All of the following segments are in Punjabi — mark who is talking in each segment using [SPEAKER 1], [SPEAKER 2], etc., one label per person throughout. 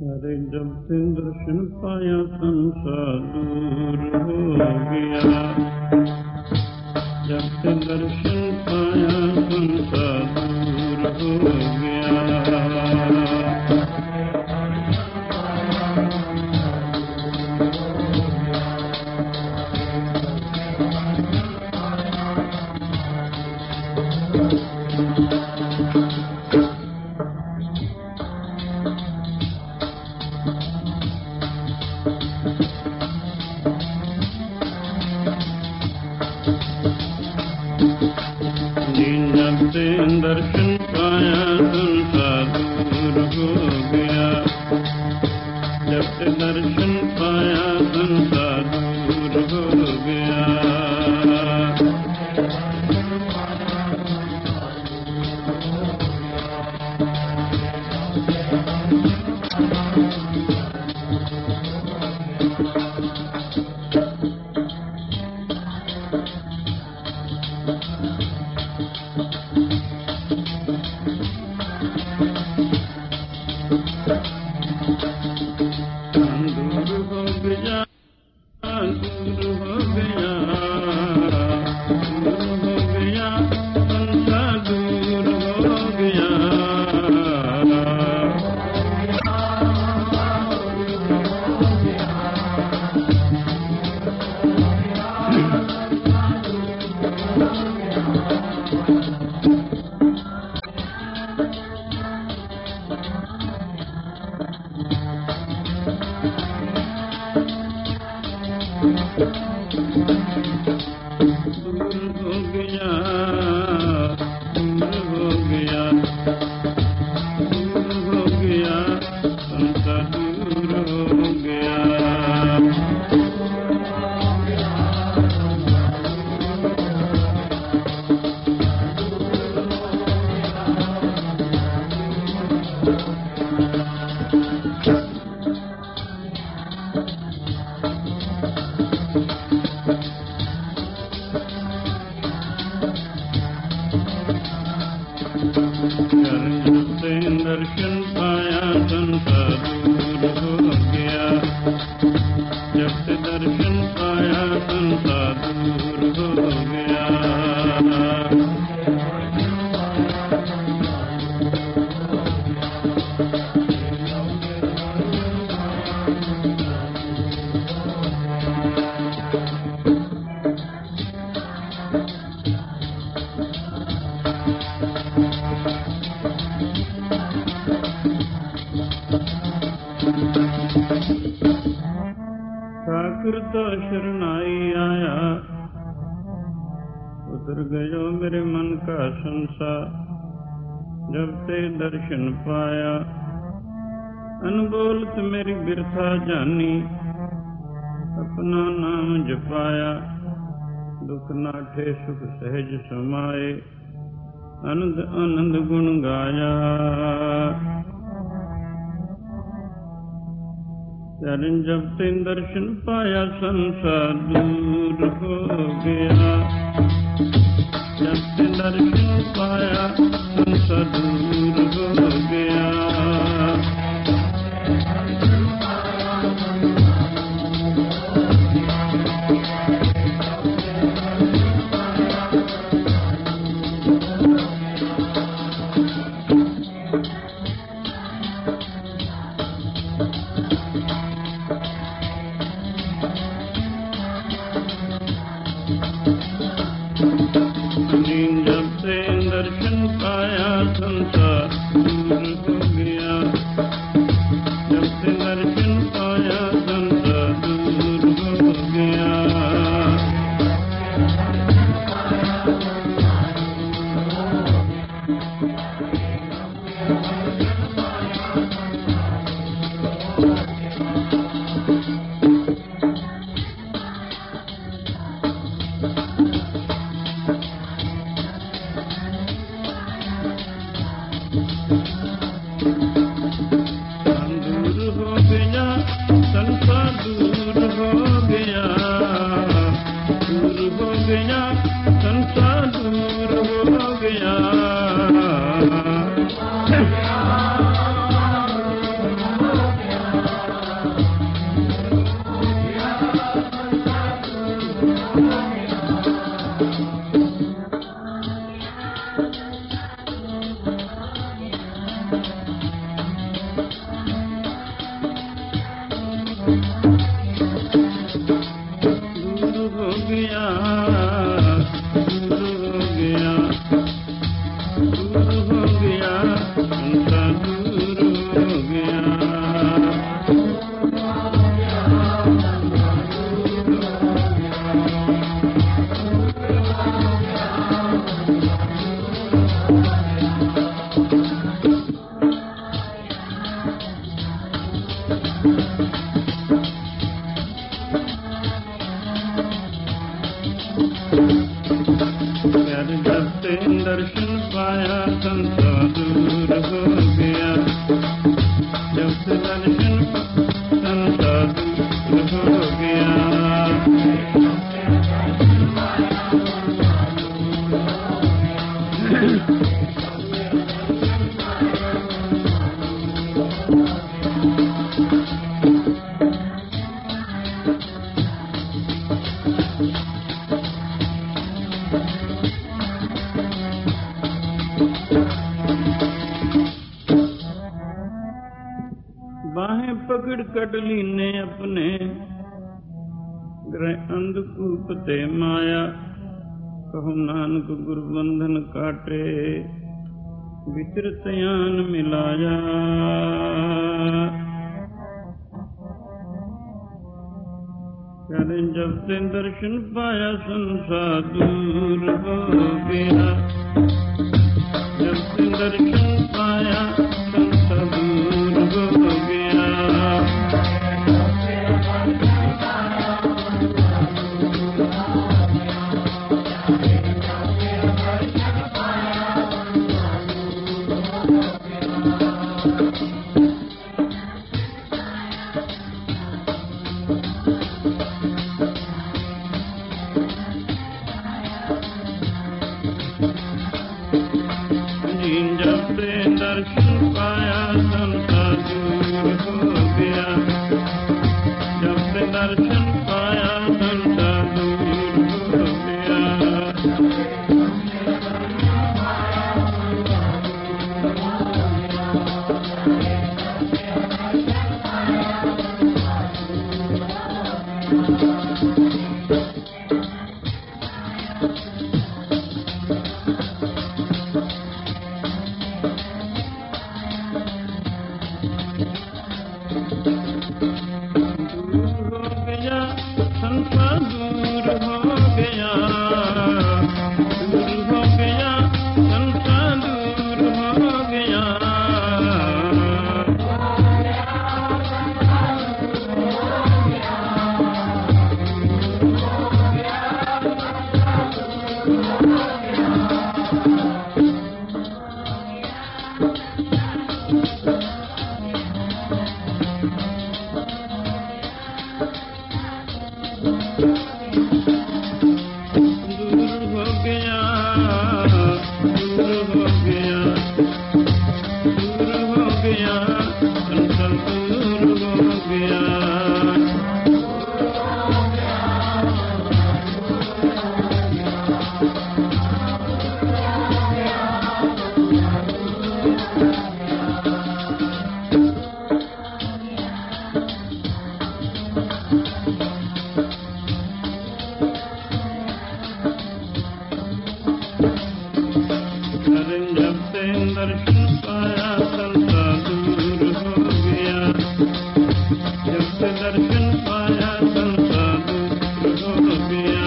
[SPEAKER 1] अरे जब से दर्शन पाया संसार दूर हो गया, जब से दर्शन पाया संसार दूर हो गया। दर्शन पाया संसार दूर हो गया, जब से दर्शन पाया संसार दूर हो गया। दर्शन पाया संसार दूर हो गया, जब से दर्शन पाया संसार दूर हो गया। ठाकुर तो शरणाई आया, उतर गयो मेरे मन का संसार, जब से दर्शन पाया। अनबोलत मेरी बिरथा जानी, अपना नाम जपाया। दुख नाठे सुख सहज समाए, आनंद आनंद गुण गाया। जब से दर्शन पाया संसार दूर हो गया, जब से दर्शन पाया संसार दूर हो गया। जब से दर्शन पाया संसार दूर हो गया, जब से दर्शन पाया संसार दूर हो गया। दर्शन पाया संसार दूर हो गया, जब से दर्शन संसार दूर हो गया। बाहें पकड़ कटली ने अपने ग्रह अंधकूप ते माया, कहु नानक गुरु बंधन काटे विचरत यान मिलाया। कहते जब से दर्शन पाया संसार दूर हो गया, जब से दर्शन पाया संसार दूर हो गया। जब से दर्शन पाया संसार दूर हो गया, जब से दर्शन पाया संसार दूर हो गया। संसार दूर हो गया, दूर हो गया, संसार दूर हो गया। दर्शन पाया संसार दूर हो गया, जब से दर्शन पाया संसार दूर हो गया।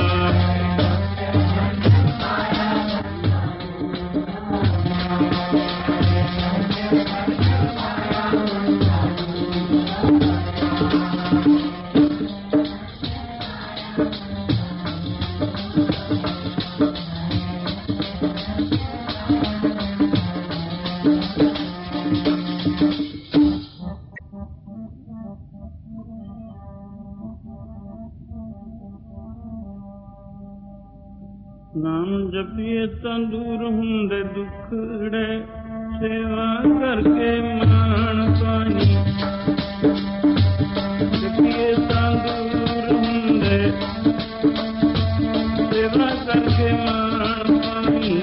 [SPEAKER 1] नाम जपिए तां दूर हुंदे दुखड़े, सेवा करके मान पानी। जपिए तां दूर हुंदे, सेवा करके मान पानी।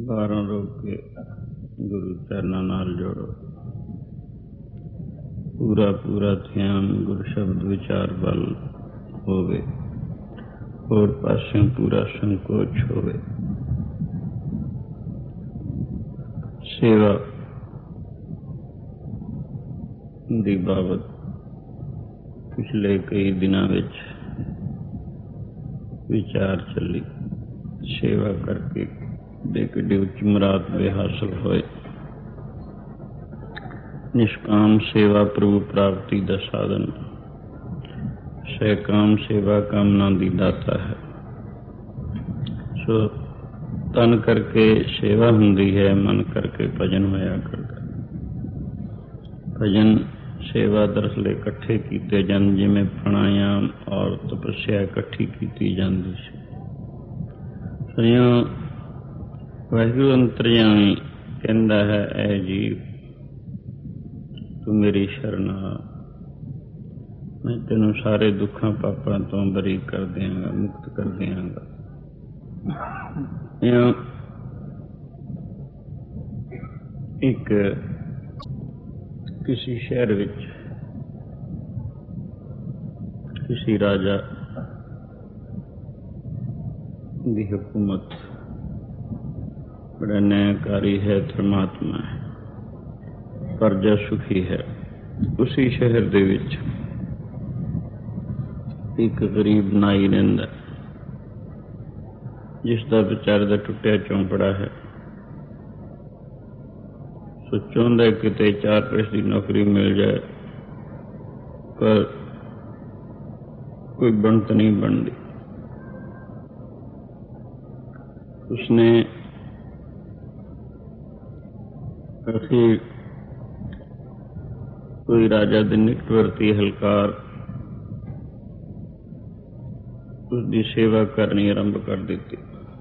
[SPEAKER 1] ਬਾਹਰੋਂ ਰੋਕ ਕੇ ਗੁਰੂ ਚਰਨਾਂ ਨਾਲ ਜੋੜੋ। ਪੂਰਾ ਪੂਰਾ ਧਿਆਨ ਗੁਰ ਸ਼ਬਦ ਵਿਚਾਰ ਵੱਲ ਹੋਵੇ, ਹੋਰ ਪਾਸਿਓਂ ਪੂਰਾ ਸੰਕੋਚ ਹੋਵੇ। ਸੇਵਾ ਦੀ ਬਾਬਤ ਪਿਛਲੇ ਕਈ ਦਿਨਾਂ ਵਿੱਚ ਵਿਚਾਰ ਚੱਲੀ। ਸੇਵਾ ਕਰਕੇ ਕਿੱਡੀ ਉੱਚ ਮੁਰਾਦ ਹਾਸਲ ਹੋਏ। ਨਿਸ਼ਕਾਮ ਸੇਵਾ ਪ੍ਰਭੂ ਪ੍ਰਾਪਤੀ ਦਾ ਸਾਧਨ, ਸਹਿਕਾਮ ਸੇਵਾ ਕਾਮਨਾ ਦੀ ਦਾਤਾ ਹੈ। ਸੋ ਤਨ ਕਰਕੇ ਸੇਵਾ ਹੁੰਦੀ ਹੈ, ਮਨ ਕਰਕੇ ਭਜਨ ਹੋਇਆ ਕਰਦਾ। ਭਜਨ ਸੇਵਾ ਦਰਅਸਲ ਇਕੱਠੇ ਕੀਤੇ ਜਾਂਦੇ, ਜਿਵੇਂ ਪ੍ਰਾਣਾਯਾਮ ਔਰ ਤਪੱਸਿਆ ਇਕੱਠੀ ਕੀਤੀ ਜਾਂਦੀ ਸੀ। ਸੁਣਿਓ, ਵਾਹਿਗੁਰੂ ਅੰਤਰਜਾਮੀ ਕਹਿੰਦਾ ਹੈ, ਐ ਜੀਵ ਤੂੰ ਮੇਰੀ ਸ਼ਰਨ ਆ, ਮੈਂ ਤੈਨੂੰ ਸਾਰੇ ਦੁੱਖਾਂ ਪਾਪਾਂ ਤੋਂ ਬਰੀ ਕਰ ਦਿਆਂਗਾ, ਮੁਕਤ ਕਰ ਦਿਆਂਗਾ। ਇੱਕ ਕਿਸੇ ਸ਼ਹਿਰ ਵਿੱਚ ਕਿਸੇ ਰਾਜਾ ਦੀ ਹਕੂਮਤ, ਬੜਾ ਨਿਆਂਕਾਰੀ ਹੈ, ਧਰਮਾਤਮਾ ਹੈ, ਪ੍ਰਜਾ ਸੁਖੀ ਹੈ। ਉਸੀ ਸ਼ਹਿਰ ਦੇ ਵਿੱਚ ਇੱਕ ਗਰੀਬ ਨਾਈ ਰਹਿੰਦਾ, ਜਿਸ ਦਾ ਵਿਚਾਰ ਦਾ ਟੁੱਟਿਆ ਚੌਂਪੜਾ ਹੈ। ਸੋ ਚਾਹੁੰਦਾ ਕਿਤੇ 4 ਪੈਸੇ ਦੀ ਨੌਕਰੀ ਮਿਲ ਜਾਏ, ਪਰ ਕੋਈ ਬਣਤ ਨਹੀਂ ਬਣਦੀ। ਉਸਨੇ ਅਖੀਰ ਕੋਈ ਰਾਜਾ ਦੇ ਨਿਕਟਵਰਤੀ ਹਲਕਾਰ ਉਸਦੀ ਸੇਵਾ ਕਰਨੀ ਆਰੰਭ ਕਰ ਦਿੱਤੀ।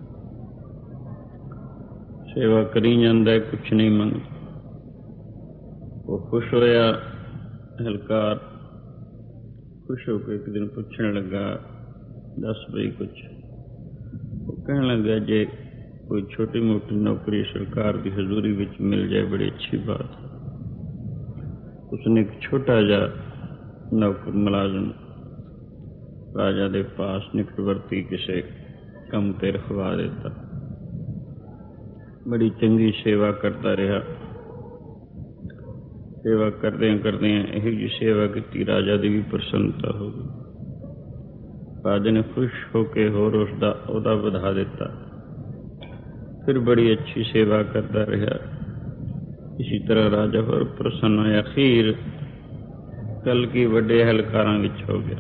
[SPEAKER 1] ਸੇਵਾ ਕਰੀ ਜਾਂਦਾ, ਕੁਛ ਨਹੀਂ ਮੰਗਦਾ। ਉਹ ਖੁਸ਼ ਹੋਇਆ। ਹਲਕਾਰ ਖੁਸ਼ ਹੋ ਕੇ ਇੱਕ ਦਿਨ ਪੁੱਛਣ ਲੱਗਾ, ਦੱਸ ਬਈ ਕੁਛ। ਉਹ ਕਹਿਣ ਲੱਗਾ, ਜੇ ਕੋਈ ਛੋਟੀ ਮੋਟੀ ਨੌਕਰੀ ਸਰਕਾਰ ਦੀ ਹਜ਼ੂਰੀ ਵਿੱਚ ਮਿਲ ਜਾਏ, ਬੜੀ ਅੱਛੀ ਬਾਤ ਹੈ। ਉਸਨੇ ਇੱਕ ਛੋਟਾ ਜਿਹਾ ਨੌਕਰ ਮੁਲਾਜ਼ਮ ਰਾਜਾ ਦੇ ਪਾਸ ਨਿਕਟਵਰਤੀ ਕਿਸੇ ਕੰਮ ਤੇ ਰਖਵਾ ਦਿੱਤਾ। ਬੜੀ ਚੰਗੀ ਸੇਵਾ ਕਰਦਾ ਰਿਹਾ। ਸੇਵਾ ਕਰਦਿਆਂ ਕਰਦਿਆਂ ਇਹੋ ਜਿਹੀ ਸੇਵਾ ਕੀਤੀ, ਰਾਜਾ ਦੀ ਵੀ ਪ੍ਰਸੰਨਤਾ ਹੋ ਗਈ। ਰਾਜਾ ਨੇ ਖੁਸ਼ ਹੋ ਕੇ ਹੋਰ ਉਸਦਾ ਅਹੁਦਾ ਵਧਾ ਦਿੱਤਾ। ਫਿਰ ਬੜੀ ਅੱਛੀ ਸੇਵਾ ਕਰਦਾ ਰਿਹਾ। ਇਸੀ ਤਰ੍ਹਾਂ ਰਾਜਾ ਹੋਰ ਪ੍ਰਸੰਨ ਹੋਇਆ। ਅਖੀਰ ਕਲਕੀ ਵੱਡੇ ਹਲਕਾਰਾਂ ਵਿੱਚ ਹੋ ਗਿਆ।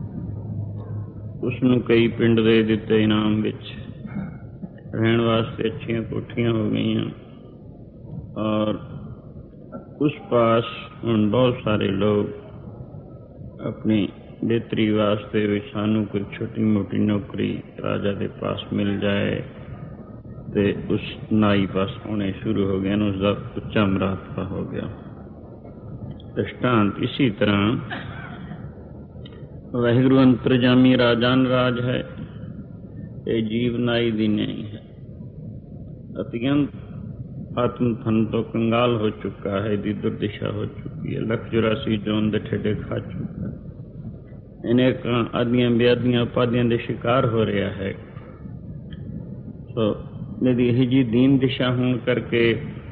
[SPEAKER 1] ਉਸਨੂੰ ਕਈ ਪਿੰਡ ਦੇ ਦਿੱਤੇ ਇਨਾਮ ਵਿੱਚ, ਰਹਿਣ ਵਾਸਤੇ ਅੱਛੀਆਂ ਕੋਠੀਆਂ ਹੋ ਗਈਆਂ। ਔਰ ਉਸ ਪਾਸ ਹੁਣ ਬਹੁਤ ਸਾਰੇ ਲੋਕ ਆਪਣੀ ਬਿਹਤਰੀ ਵਾਸਤੇ ਵੀ ਸਾਨੂੰ ਕੋਈ ਛੋਟੀ ਮੋਟੀ ਨੌਕਰੀ ਰਾਜਾ ਦੇ ਪਾਸ ਮਿਲ ਜਾਏ, ਤੇ ਉਸ ਨਾਈ ਪਾਸ ਆਉਣੇ ਸ਼ੁਰੂ ਹੋ ਗਏ। ਉਸਦਾ ਉੱਚਾ ਮੁਰਾਤਬਾ ਹੋ ਗਿਆ। ਦ੍ਰਿਸ਼ਟਾਂਤ ਇਸੀ ਤਰ੍ਹਾਂ ਵਾਹਿਗੁਰੂ ਅੰਤਰਜਾਮੀ ਰਾਜਾਨ ਰਾਜ ਹੈ, ਇਹ ਜੀਵ ਨਾਈ ਦੀ ਨਹੀਂ ਹੈ। ਅਤਿਅੰਤ ਆਤਮ ਧਨ ਤੋਂ ਕੰਗਾਲ ਹੋ ਚੁੱਕਾ ਹੈ, ਇਹਦੀ ਦੁਰਦਿਸ਼ਾ ਹੋ ਚੁੱਕੀ ਹੈ। 184 ਜੂਨ ਦੇ ਠੇਡੇ ਖਾ ਚੁੱਕਾ ਹੈ। ਅਨੇਕਾਂ ਆਦੀਆਂ ਵਿਆਦੀਆਂ ਉਪਾਧੀਆਂ ਦੇ ਸ਼ਿਕਾਰ ਹੋ ਰਿਹਾ ਹੈ। ਸੋ ਇਹਦੀ ਇਹੋ ਜਿਹੀ ਦੀਨ ਦਿਸ਼ਾ ਹੋਣ ਕਰਕੇ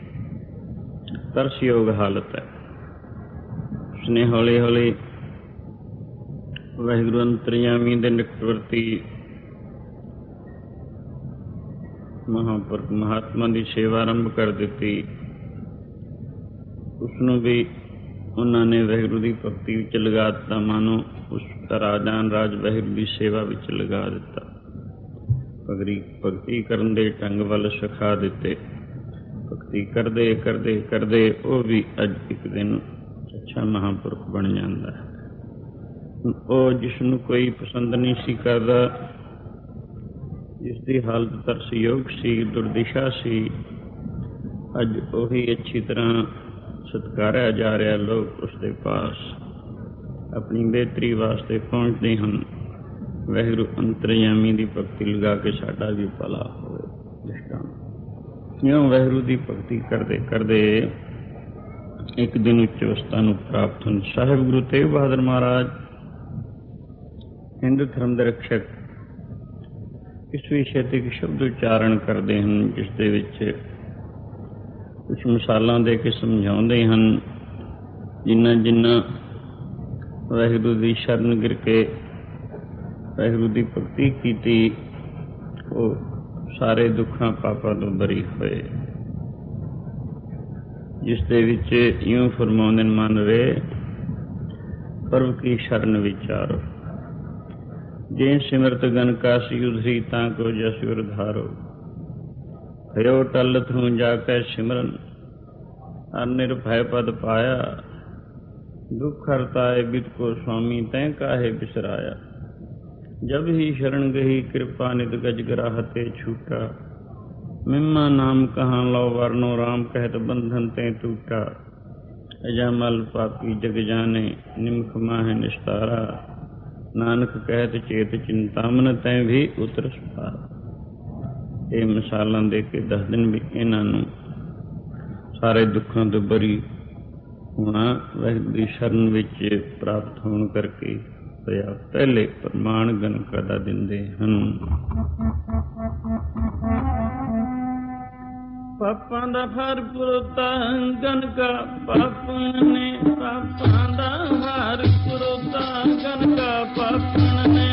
[SPEAKER 1] ਤਰਸਯੋਗ ਹਾਲਤ ਹੈ। ਉਸਨੇ ਹੌਲੀ ਹੌਲੀ ਵਾਹਿਗੁਰੂ ਅੰਤਰਜਾਮੀ ਦੇ ਨਿਕਟਵਰਤੀ ਮਹਾਂਪੁਰਖ ਮਹਾਤਮਾ ਦੀ ਸੇਵਾ ਆਰੰਭ ਕਰ ਦਿੱਤੀ। ਉਸਨੂੰ ਵੀ ਉਹਨਾਂ ਨੇ ਵਾਹਿਗੁਰੂ ਦੀ ਭਗਤੀ ਵਿੱਚ ਲਗਾ ਦਿੱਤਾ। ਮਾਨੋ ਉਸ ਦਾ ਰਾਜਾਨ ਰਾਜ ਵਾਹਿਗੁਰੂ ਦੀ ਸੇਵਾ ਵਿੱਚ ਲਗਾ ਦਿੱਤਾ। ਭਗਤੀ ਕਰਨ ਦੇ ਢੰਗ ਵੱਲ ਸਿਖਾ ਦਿੱਤੇ। ਭਗਤੀ ਕਰਦੇ ਕਰਦੇ ਕਰਦੇ ਉਹ ਵੀ ਅੱਜ ਇੱਕ ਦਿਨ ਅੱਛਾ ਮਹਾਂਪੁਰਖ ਬਣ ਜਾਂਦਾ ਹੈ। ਉਹ ਜਿਸਨੂੰ ਕੋਈ ਪਸੰਦ ਨਹੀਂ ਸੀ ਕਰਦਾ, ਜਿਸ ਦੀ ਹਾਲਤ ਤਰਸਯੋਗ ਸੀ, ਦੁਰਦਿਸ਼ਾ ਸੀ, ਅੱਜ ਉਹੀ ਅੱਛੀ ਤਰ੍ਹਾਂ ਸਤਿਕਾਰਿਆ ਜਾ ਰਿਹਾ। ਲੋਕ ਉਸਦੇ ਪਾਸ ਆਪਣੀ ਬਿਹਤਰੀ ਵਾਸਤੇ ਪਹੁੰਚਦੇ ਹਨ। ਵਾਹਿਗੁਰੂ ਅੰਤਰਜਾਮੀ ਦੀ ਭਗਤੀ ਲਗਾ ਕੇ ਸਾਡਾ ਵੀ ਭਲਾ ਹੋਵੇ। ਇਉਂ ਵਾਹਿਗੁਰੂ ਦੀ ਭਗਤੀ ਕਰਦੇ ਕਰਦੇ ਇੱਕ ਦਿਨ ਉੱਚ ਅਵਸਥਾ ਨੂੰ ਪ੍ਰਾਪਤ ਹੋਣ। ਸਾਹਿਬ ਗੁਰੂ ਤੇਗ ਬਹਾਦਰ ਮਹਾਰਾਜ ਹਿੰਦੂ ਧਰਮ ਦੇ ਰਕਸ਼ਕ ਇਸ ਵਿਸ਼ੇ ਤੇ ਇੱਕ ਸ਼ਬਦ ਉਚਾਰਨ ਕਰਦੇ ਹਨ, ਜਿਸ ਦੇ ਵਿੱਚ ਕੁਝ ਮਿਸਾਲਾਂ ਦੇ ਕੇ ਸਮਝਾਉਂਦੇ ਹਨ। ਜਿਨ੍ਹਾਂ ਜਿਨ੍ਹਾਂ ਵਾਹਿਗੁਰੂ ਦੀ ਸ਼ਰਨ ਗਿਰ ਕੇ ਵਾਹਿਗੁਰੂ ਦੀ ਭਗਤੀ ਕੀਤੀ, ਉਹ ਸਾਰੇ ਦੁੱਖਾਂ ਪਾਪਾਂ ਤੋਂ ਬਰੀ ਹੋਏ। ਜਿਸ ਦੇ ਵਿੱਚ ਇਉਂ ਫਰਮਾਉਂਦੇ ਮਨ ਰੇ ਪ੍ਰਭ ਕੀ ਸ਼ਰਨ ਵਿਚਾਰੋ, ਜੇ ਸਿਮਰਤ ਗਨ ਕਾਸੀ ਉਧਰੀ ਤਾਂ ਕੋ ਜਸ ਉਰਧਾਰੋ, ਹਯੋ ਟਲਤ ਹੂੰ ਜਾ ਕੇ ਸਿਮਰਨ ਅਰ ਨਿਰਭੈ ਪਦ ਪਾਇਆ, ਦੁਖ ਹਰਤਾਏ ਬਿਦ ਕੋ ਸੁਆਮੀ ਤੈਂ ਕਾਹੇ ਬਿਸਰਾਇਆ, जब ही शरण गही कृपा निध गज ग्राहते छूटा, मिम्मा नाम कहाँ लो वर्णो राम कहत बंधन ते टूटा, अजामल पापी जग जाने निमख माह निस्तारा, नानक कहत चेत चिंतामन तैं भी उतर सुधारा। ਇਹ ਮਿਸਾਲਾਂ ਦੇ ਕੇ ਦੱਸ ਦਿਨ ਵੀ ਇਹਨਾਂ ਨੂੰ ਸਾਰੇ ਦੁੱਖਾਂ ਤੋਂ ਬਰੀ ਹੋਣਾ ਵਾਹਿਗੁਰੂ ਦੀ ਸ਼ਰਨ ਵਿੱਚ ਪ੍ਰਾਪਤ ਹੋਣ ਕਰਕੇ ਪਹਿਲੇ ਪ੍ਰਮਾਣ ਗਨਕਾ ਦਾ ਦਿੰਦੇ ਹਨ। ਪਾਪਾਂ ਦਾ ਹਰ ਪੁਰਤਾ ਗਨਕਾ ਪਾਪਣ ਨੇ, ਪਾਪਾਂ ਦਾ ਹਰ ਪੁਰਤਾ ਗਨਕਾ ਪਾਪਣ ਨੇ,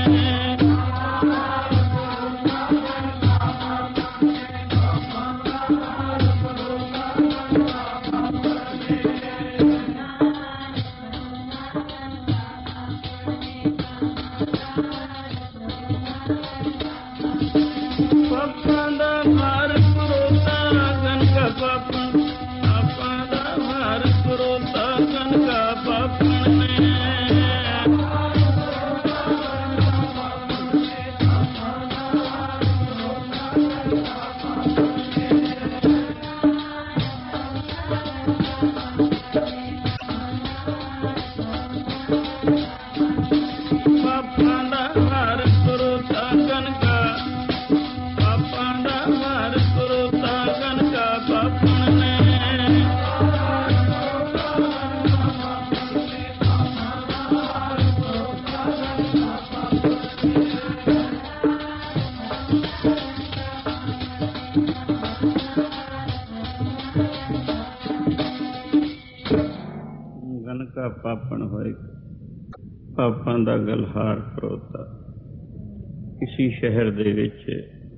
[SPEAKER 1] ਪਾਪਣ ਹੋਏ ਪਾਪਾਂ ਦਾ ਗਲਹਾਰ ਖੜੋਤਾ। ਕਿਸੇ ਸ਼ਹਿਰ ਦੇ ਵਿੱਚ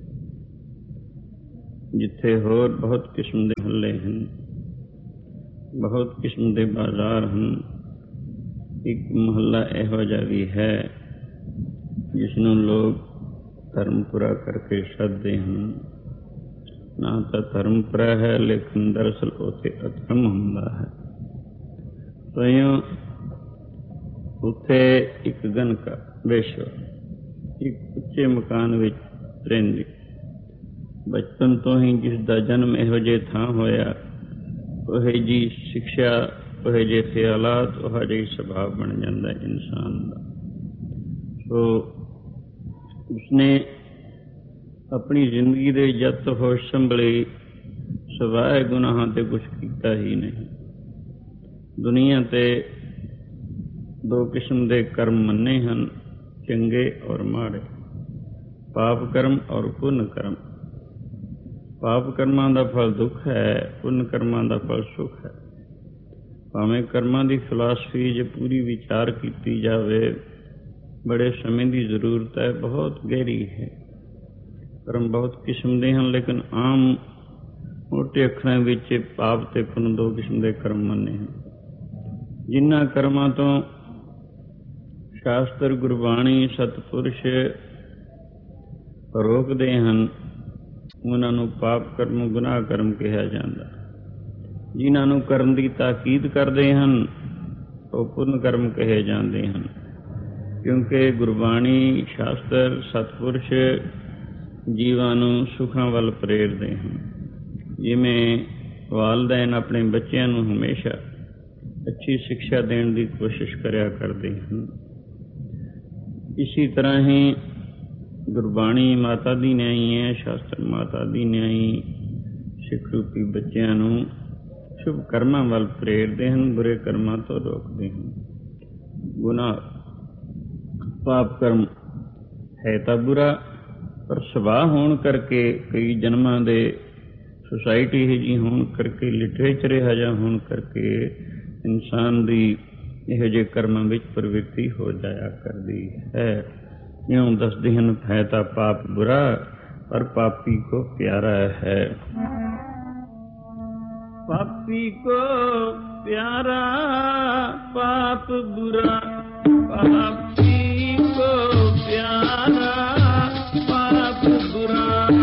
[SPEAKER 1] ਜਿੱਥੇ ਹੋਰ ਬਹੁਤ ਕਿਸਮ ਦੇ ਹੱਲੇ ਹਨ, ਬਹੁਤ ਕਿਸਮ ਦੇ ਬਾਜ਼ਾਰ ਹਨ, ਇੱਕ ਮੁਹੱਲਾ ਇਹੋ ਜਿਹਾ ਵੀ ਹੈ ਜਿਸ ਨੂੰ ਲੋਕ ਧਰਮਪੁਰਾ ਕਰਕੇ ਸੱਦਦੇ ਹਨ। ਨਾ ਤਾਂ ਧਰਮਪੁਰਾ ਹੈ, ਲੇਕਿਨ ਦਰਅਸਲ ਉੱਥੇ ਅਧਰਮ ਹੁੰਦਾ ਹੈ। ਇਉਂ ਉੱਥੇ ਇੱਕ ਗਨਕਾ ਵੇਸ਼ਵਾ ਇੱਕ ਉੱਚੇ ਮਕਾਨ ਵਿੱਚ ਰਹਿੰਦੀ। ਬਚਪਨ ਤੋਂ ਹੀ ਜਿਸ ਦਾ ਜਨਮ ਇਹੋ ਜਿਹੇ ਥਾਂ ਹੋਇਆ, ਉਹ ਜਿਹੀ ਸਿੱਖਿਆ, ਉਹ ਜਿਹੇ ਖਿਆਲਾਤ, ਉਹ ਜਿਹੀ ਸੁਭਾਅ ਬਣ ਜਾਂਦਾ ਇਨਸਾਨ ਦਾ। ਸੋ ਉਸਨੇ ਆਪਣੀ ਜ਼ਿੰਦਗੀ ਦੇ ਜਦ ਹੋਸ਼ ਸੰਭਲੀ ਸਿਵਾਏ ਗੁਨਾਹਾਂ ਤੇ ਕੁਛ ਕੀਤਾ ਹੀ ਨਹੀਂ। ਦੁਨੀਆ ਤੇ ਦੋ ਕਿਸਮ ਦੇ ਕਰਮ ਮੰਨੇ ਹਨ, ਚੰਗੇ ਔਰ ਮਾੜੇ, ਪਾਪ ਕਰਮ ਔਰ ਪੁੰਨ ਕਰਮ। ਪਾਪ ਕਰਮਾਂ ਦਾ ਫਲ ਦੁੱਖ ਹੈ, ਪੁੰਨ ਕਰਮਾਂ ਦਾ ਫਲ ਸੁੱਖ ਹੈ। ਭਾਵੇਂ ਕਰਮਾਂ ਦੀ ਫਿਲਾਸਫੀ ਜੇ ਪੂਰੀ ਵਿਚਾਰ ਕੀਤੀ ਜਾਵੇ, ਬੜੇ ਸਮੇਂ ਦੀ ਜ਼ਰੂਰਤ ਹੈ, ਬਹੁਤ ਗਹਿਰੀ ਹੈ। ਕਰਮ ਬਹੁਤ ਕਿਸਮ ਦੇ ਹਨ, ਲੇਕਿਨ ਆਮ ਮੋਟੇ ਅੱਖਰਾਂ ਵਿੱਚ ਪਾਪ ਤੇ ਪੁੰਨ ਦੋ ਕਿਸਮ ਦੇ ਕਰਮ ਮੰਨੇ ਹਨ। ਜਿਨ੍ਹਾਂ ਕਰਮਾਂ ਤੋਂ ਸ਼ਾਸਤਰ, ਗੁਰਬਾਣੀ, ਸਤਿਪੁਰਸ਼ ਰੋਕਦੇ ਹਨ, ਉਹਨਾਂ ਨੂੰ ਪਾਪ ਕਰਮ, ਗੁਨਾਹ ਕਰਮ ਕਿਹਾ ਜਾਂਦਾ। ਜਿਨ੍ਹਾਂ ਨੂੰ ਕਰਨ ਦੀ ਤਾਕੀਦ ਕਰਦੇ ਹਨ, ਉਹ ਪੁੰਨ ਕਰਮ ਕਹੇ ਜਾਂਦੇ ਹਨ। ਕਿਉਂਕਿ ਗੁਰਬਾਣੀ, ਸ਼ਾਸਤਰ, ਸਤਿਪੁਰਸ਼ ਜੀਵਾਂ ਨੂੰ ਸੁੱਖਾਂ ਵੱਲ ਪ੍ਰੇਰਦੇ ਹਨ। ਜਿਵੇਂ ਵਾਲਦੈਨ ਆਪਣੇ ਬੱਚਿਆਂ ਨੂੰ ਹਮੇਸ਼ਾ ਅੱਛੀ ਸਿੱਖਿਆ ਦੇਣ ਦੀ ਕੋਸ਼ਿਸ਼ ਕਰਿਆ ਕਰਦੇ ਹਨ, ਇਸੀ ਤਰ੍ਹਾਂ ਹੀ ਗੁਰਬਾਣੀ ਮਾਤਾ ਦੀ ਨਿਆਈ ਹੈ, ਸ਼ਾਸਤਰ ਮਾਤਾ ਦੀ ਨਿਆਈ, ਸਿੱਖ ਰੂਪੀ ਬੱਚਿਆਂ ਨੂੰ ਸ਼ੁਭ ਕਰਮਾਂ ਵੱਲ ਪ੍ਰੇਰਦੇ ਹਨ, ਬੁਰੇ ਕਰਮਾਂ ਤੋਂ ਰੋਕਦੇ ਹਨ। ਗੁਨਾਹ ਪਾਪ ਕਰਮ ਹੈ ਤਾਂ ਬੁਰਾ, ਪਰ ਸੁਭਾਅ ਹੋਣ ਕਰਕੇ, ਕਈ ਜਨਮਾਂ ਦੇ ਸੁਸਾਇਟੀ ਇਹੋ ਜਿਹੀ ਹੋਣ ਕਰਕੇ, ਲਿਟਰੇਚਰ ਇਹੋ ਜਿਹਾ ਹੋਣ ਕਰਕੇ ਇਨਸਾਨ ਦੀ ਇਹੋ ਜਿਹੇ ਕਰਮਾਂ ਵਿੱਚ ਪ੍ਰਵਿਰਤੀ ਹੋ ਜਾਇਆ ਕਰਦੀ ਹੈ। ਇਉਂ ਦੱਸਦੇ ਹਨ, ਹੈ ਤਾਂ ਪਾਪ ਬੁਰਾ ਪਰ ਪਾਪੀ ਕੋ ਪਿਆਰਾ ਹੈ। ਪਾਪੀ ਕੋ ਪਿਆਰਾ ਪਾਪ ਬੁਰਾ, ਪਾਪੀ ਕੋ ਪਿਆਰਾ ਪਾਪ ਬੁਰਾ।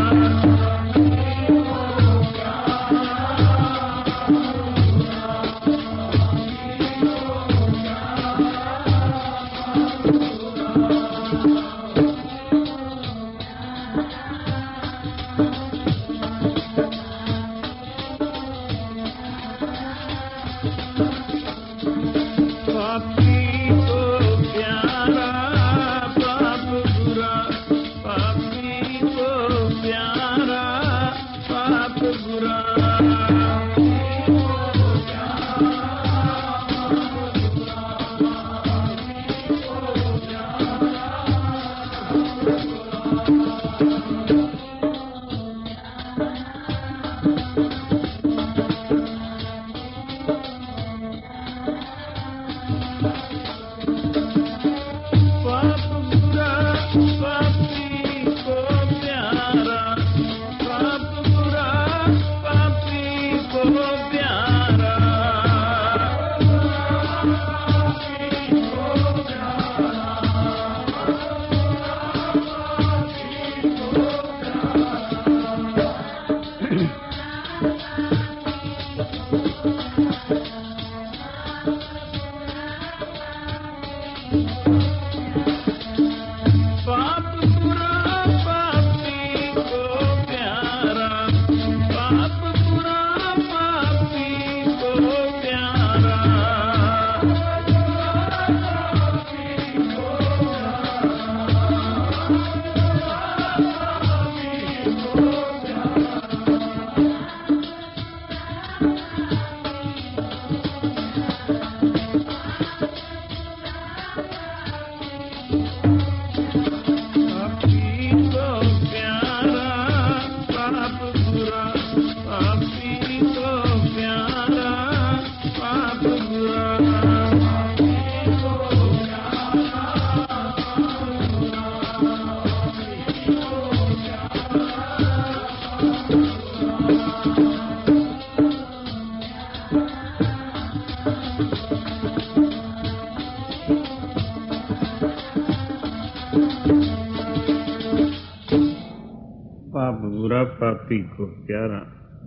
[SPEAKER 1] ਪਾਪੀ ਕੋ ਪਿਆਰਾ,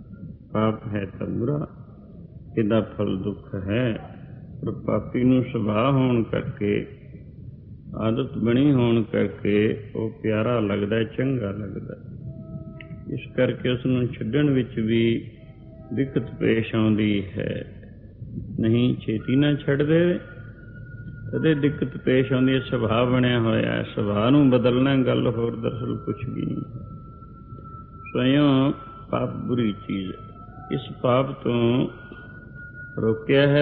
[SPEAKER 1] ਪਾਪ ਹੈ ਤਾਂ ਬੁਰਾ, ਇਹਦਾ ਫਲ ਦੁੱਖ ਹੈ। ਪਰ ਪਾਪੀ ਨੂੰ ਸੁਭਾਅ ਹੋਣ ਕਰਕੇ, ਆਦਤ ਬਣੀ ਹੋਣ ਕਰਕੇ ਉਹ ਪਿਆਰਾ ਲੱਗਦਾ, ਚੰਗਾ ਲੱਗਦਾ। ਇਸ ਕਰਕੇ ਉਸ ਨੂੰ ਛੱਡਣ ਵਿੱਚ ਵੀ ਦਿੱਕਤ ਪੇਸ਼ ਆਉਂਦੀ ਹੈ। ਨਹੀਂ ਛੇਤੀ ਨਾ ਛੱਡਦੇ, ਕਦੇ ਦਿੱਕਤ ਪੇਸ਼ ਆਉਂਦੀ ਹੈ। ਸੁਭਾਅ ਬਣਿਆ ਹੋਇਆ, ਸੁਭਾਅ ਨੂੰ ਬਦਲਣਾ ਗੱਲ ਹੋਰ, ਦਰਅਸਲ ਕੁਛ ਵੀ ਨਹੀਂ। ਸਵਯੰ ਪਾਪ ਬੁਰੀ ਚੀਜ਼, ਇਸ ਪਾਪ ਤੋਂ ਰੋਕਿਆ ਹੈ।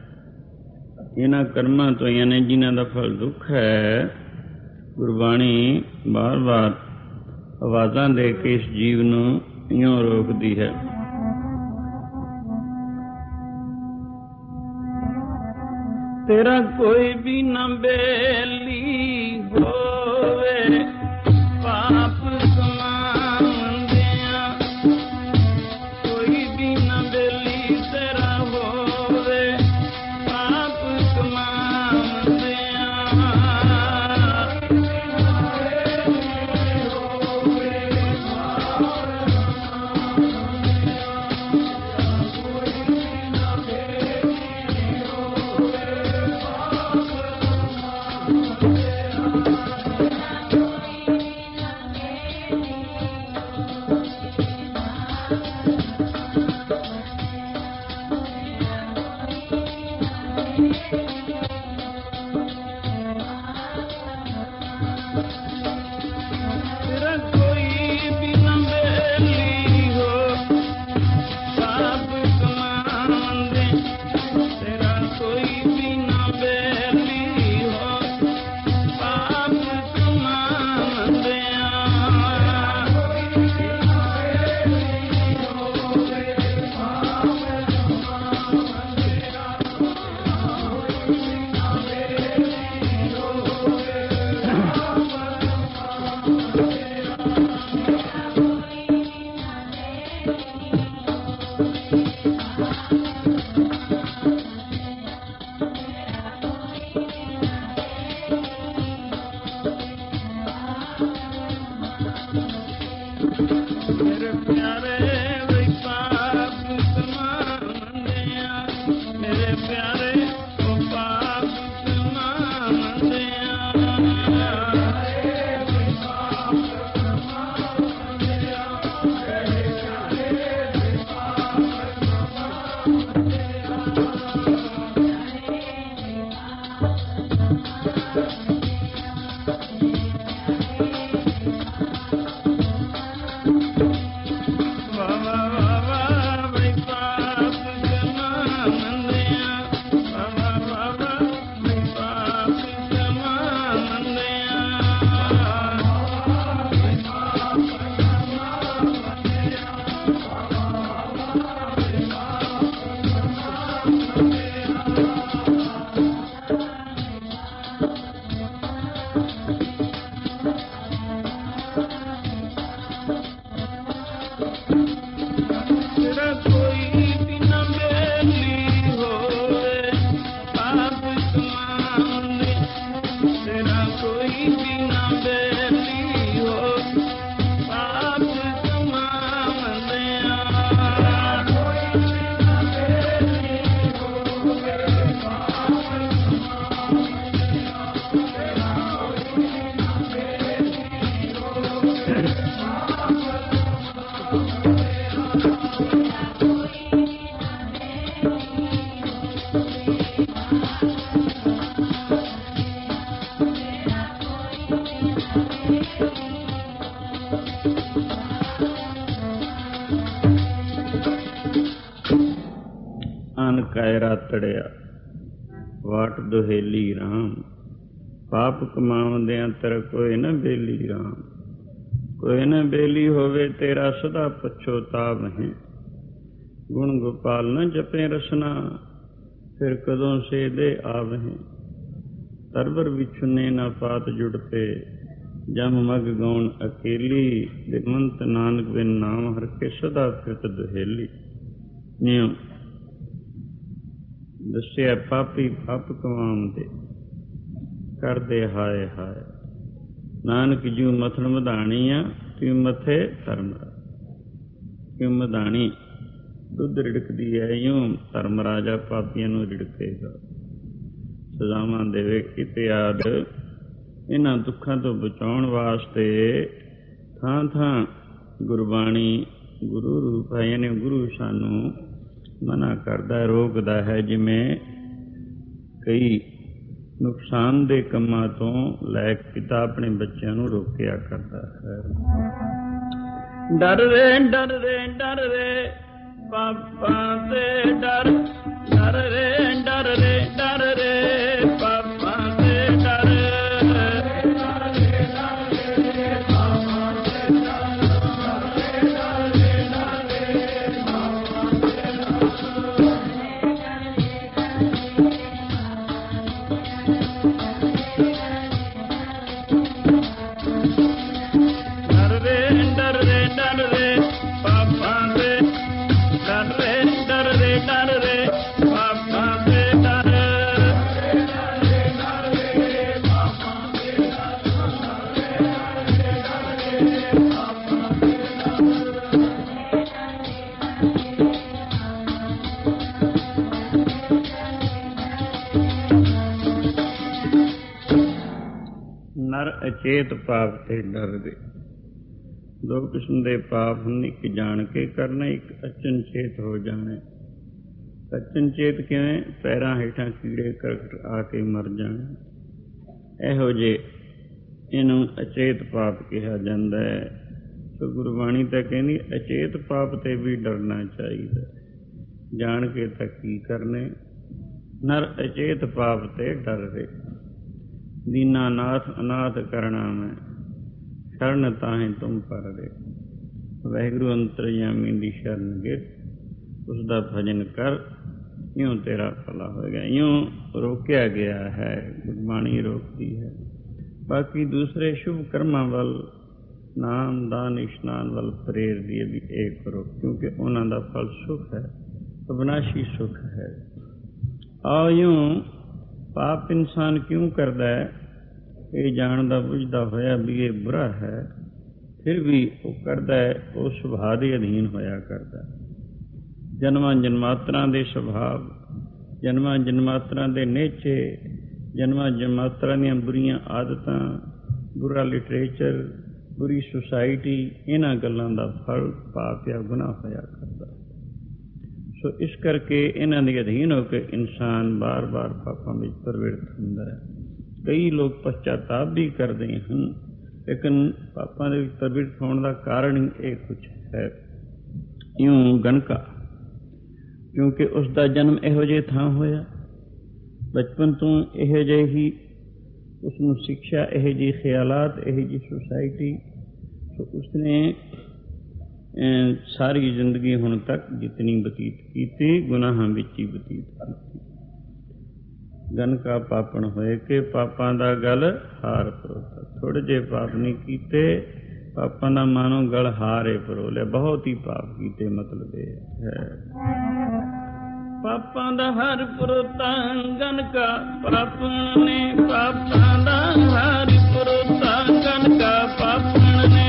[SPEAKER 1] ਇਹਨਾਂ ਕਰਮਾਂ ਤੋਂ ਨੇ ਜਿਨ੍ਹਾਂ ਦਾ ਫਲ ਦੁੱਖ ਹੈ। ਗੁਰਬਾਣੀ ਵਾਰ-ਵਾਰ ਆਵਾਜ਼ਾਂ ਦੇ ਕੇ ਇਸ ਜੀਵ ਨੂੰ ਇਉਂ ਰੋਕਦੀ ਹੈ। ਤੇਰਾ ਕੋਈ ਵੀ ਨਾ ਬੇਲੀ ਹੋਵੇ, ਪਾਪ ਨਾਨਕ ਕਾਇਰਾ ਤੜਿਆ ਵਾਟ ਦੁਹੇਲੀ ਰਾਮ। ਪਾਪ ਕਮਾਉਂਦਿਆਂ ਤੇਰਾ ਕੋਈ ਨਾ ਬੇਲੀ ਰਾਮ। ਕੋਈ ਨਾ ਬੇਲੀ ਹੋਵੇ ਤੇਰਾ ਸਦਾ ਪਛੋਤਾਵ ਹੈ। ਗੁਣ ਗੋਪਾਲ ਨ ਜਪੇ ਰਸਨਾ ਫਿਰ ਕਦੋਂ ਸੇ ਦੇ ਆਵਹਿ। ਤਰਵਰ ਵਿਛੁਨੇ ਨਾ ਪਾਤ ਜੁੜਤੇ ਜਮ ਮਗ ਗੌਣ ਅਕੇਲੀ। ਬਿਮੰਤ ਨਾਨਕ ਬਿਨ ਨਾਮ ਹਰ ਕੇ ਸਦਾ ਫਿਰਤ ਦੁਹੇਲੀ। ਨਿਉ ਦੱਸਿਆ ਪਾਪੀ ਪਾਪ ਕਮਾਉਂਦੇ ਕਰਦੇ ਹਾਏ ਹਾਏ। ਨਾਨਕ ਜੂ ਮਥਨ ਮਧਾਣੀ ਆ ਤੂੰ ਮਥੇ ਧਰਮ ਕਿਉਂ ਮਧਾਣੀ। ਦੁੱਧ ਰਿੜਕਦੀ ਹੈ ਇਉਂ ਧਰਮ ਰਾਜਾ ਪਾਪੀਆਂ ਨੂੰ ਰਿੜਕੇਗਾ। ਸਜ਼ਾਵਾਂ ਦੇਵੇ ਕਿਤੇ ਆਦ। ਇਹਨਾਂ ਦੁੱਖਾਂ ਤੋਂ ਬਚਾਉਣ ਵਾਸਤੇ ਥਾਂ ਥਾਂ ਗੁਰਬਾਣੀ ਗੁਰੂ ਰੂਪ ਹੈ, ਯਾਨੀ ਗੁਰੂ ਸਾਨੂੰ ਮਨਾ ਕਰਦਾ ਰੋਕਦਾ ਹੈ। ਜਿਵੇਂ ਕਈ ਨੁਕਸਾਨ ਦੇ ਕੰਮਾਂ ਤੋਂ ਲੈ ਕੇ ਪਿਤਾ ਆਪਣੇ ਬੱਚਿਆਂ ਨੂੰ ਰੋਕਿਆ ਕਰਦਾ ਹੈ। ਡਰ ਰੇ ਡਰ ਰੇ ਡਰ ਰੇ ਪਾਪਾਂ ਤੇ ਡਰ। ਡਰ ਰੇ ਡਰ ਰੇ ਡਰ ਰੇ ਪਾਪਾਂ ਤੇ ਡਰ। ਅਚੇਤ ਪਾਪ ਤੇ ਡਰਦੇ। ਦੋ ਕਿਸਮ ਦੇ ਪਾਪ ਹਨ, ਇੱਕ ਜਾਣ ਕੇ ਕਰਨਾ, ਇੱਕ ਅਚਨਚੇਤ ਹੋ ਜਾਣਾ। ਅਚਨਚੇਤ ਕਿਵੇਂ? ਪੈਰਾਂ ਹੇਠਾਂ ਕੀੜੇ ਕਰਕਟ ਆ ਕੇ ਮਰ ਜਾਣਾ। ਇਹੋ ਜਿਹੇ ਇਹਨੂੰ ਅਚੇਤ ਪਾਪ ਕਿਹਾ ਜਾਂਦਾ ਹੈ। ਸੋ ਗੁਰਬਾਣੀ ਤਾਂ ਕਹਿੰਦੀ ਅਚੇਤ ਪਾਪ ਤੇ ਵੀ ਡਰਨਾ ਚਾਹੀਦਾ। ਜਾਣ ਕੇ ਤਾਂ ਕੀ ਕਰਨੇ। ਨਰ ਅਚੇਤ ਪਾਪ ਤੇ ਡਰਦੇ। ਦੀਨਾਨਾਥ ਅਨਾਥ ਕਰਣਾ ਮੈਂ ਸ਼ਰਨ ਤਾਹੀਂ ਤੁਮ ਪਰਦੇ। ਵਾਹਿਗੁਰੂ ਅੰਤਰਯਾਮੀ ਦੀ ਸ਼ਰਨ ਗਿਰ, ਉਸਦਾ ਭਜਨ ਕਰ, ਇਉਂ ਤੇਰਾ ਭਲਾ ਹੋਏਗਾ। ਇਉਂ ਰੋਕਿਆ ਗਿਆ ਹੈ, ਗੁਰਬਾਣੀ ਰੋਕਦੀ ਹੈ। ਬਾਕੀ ਦੂਸਰੇ ਸ਼ੁਭ ਕਰਮਾਂ ਵੱਲ, ਨਾਮ ਦਾਨ ਇਸ਼ਨਾਨ ਵੱਲ ਪ੍ਰੇਰਦੀ ਹੈ ਵੀ ਇਹ ਕਰੋ, ਕਿਉਂਕਿ ਉਹਨਾਂ ਦਾ ਫਲ ਸੁਖ ਹੈ, ਅਬਨਾਸ਼ੀ ਸੁਖ ਹੈ। ਆਓ ਇਉਂ ਪਾਪ ਇਨਸਾਨ ਕਿਉਂ ਕਰਦਾ ਹੈ? ਇਹ ਜਾਣਦਾ ਬੁੱਝਦਾ ਹੋਇਆ ਵੀ ਇਹ ਬੁਰਾ ਹੈ, ਫਿਰ ਵੀ ਉਹ ਕਰਦਾ ਹੈ। ਉਹ ਸੁਭਾਅ ਦੇ ਅਧੀਨ ਹੋਇਆ ਕਰਦਾ। ਜਨਮਾਂ ਜਨਮਾਤਰਾਂ ਦੇ ਸੁਭਾਵ, ਜਨਮਾਂ ਜਨਮਾਤਰਾਂ ਦੇ ਨੇਚੇ, ਜਨਮਾਂ ਜਨਮਾਤਰਾਂ ਦੀਆਂ ਬੁਰੀਆਂ ਆਦਤਾਂ, ਬੁਰਾ ਲਿਟਰੇਚਰ, ਬੁਰੀ ਸੁਸਾਇਟੀ, ਇਹਨਾਂ ਗੱਲਾਂ ਦਾ ਫਲ ਪਾਪ ਜਾਂ ਗੁਨਾਹ ਹੋਇਆ ਕਰਦਾ। ਸੋ ਇਸ ਕਰਕੇ ਇਹਨਾਂ ਦੇ ਅਧੀਨ ਹੋ ਕੇ ਇਨਸਾਨ ਬਾਰ ਬਾਰ ਪਾਪਾਂ ਵਿੱਚ ਪ੍ਰਵਿਰਤ ਹੁੰਦਾ ਹੈ। ਕਈ ਲੋਕ ਪਛਤਾਪ ਵੀ ਕਰਦੇ ਹਨ, ਲੇਕਿਨ ਪਾਪਾਂ ਦੇ ਵਿੱਚ ਪ੍ਰਵਿਰਤ ਹੋਣ ਦਾ ਕਾਰਨ ਹੀ ਇਹ ਕੁਛ ਹੈ। ਇਉਂ ਗਨਕਾ, ਕਿਉਂਕਿ ਉਸ ਦਾ ਜਨਮ ਇਹੋ ਜਿਹੇ ਥਾਂ ਹੋਇਆ, ਬਚਪਨ ਤੋਂ ਇਹੋ ਜਿਹੇ ਹੀ ਉਸਨੂੰ ਸਿੱਖਿਆ, ਇਹੋ ਜਿਹੇ ਖਿਆਲਾਤ, ਇਹੋ ਜਿਹੀ ਸੁਸਾਇਟੀ। ਸੋ ਉਸਨੇ ਸਾਰੀ ਜ਼ਿੰਦਗੀ ਹੁਣ ਤੱਕ ਜਿਤਨੀ ਬਤੀਤ ਕੀਤੀ, ਗੁਨਾਹਾਂ ਵਿੱਚ ਹੀ ਬਤੀਤ ਕੀਤੀ। ਗਨਕਾ ਪਾਪਣ ਹੋਏ ਕਿ ਪਾਪਾਂ ਦਾ ਗਲ ਹਾਰ ਪਰੋਤਾ। ਥੋੜ੍ਹੇ ਜਿਹੇ ਪਾਪ ਨਹੀਂ ਕੀਤੇ, ਪਾਪਾਂ ਦਾ ਮਾਨੋ ਗਲ ਹਾਰੇ ਪਰੋ ਲਿਆ। ਬਹੁਤ ਹੀ ਪਾਪ ਕੀਤੇ ਮਤਲਬ ਇਹ ਹੈ। ਪਾਪਾਂ ਦਾ ਹਾਰ ਪਰੋਤਾ ਗਨਕਾ ਪਾਪਣ ਨੇ। ਪਾਪਾਂ ਦਾ ਹਾਰ ਪਰੋਤਾ ਗਨਕਾ ਪਾਪਣ ਨੇ।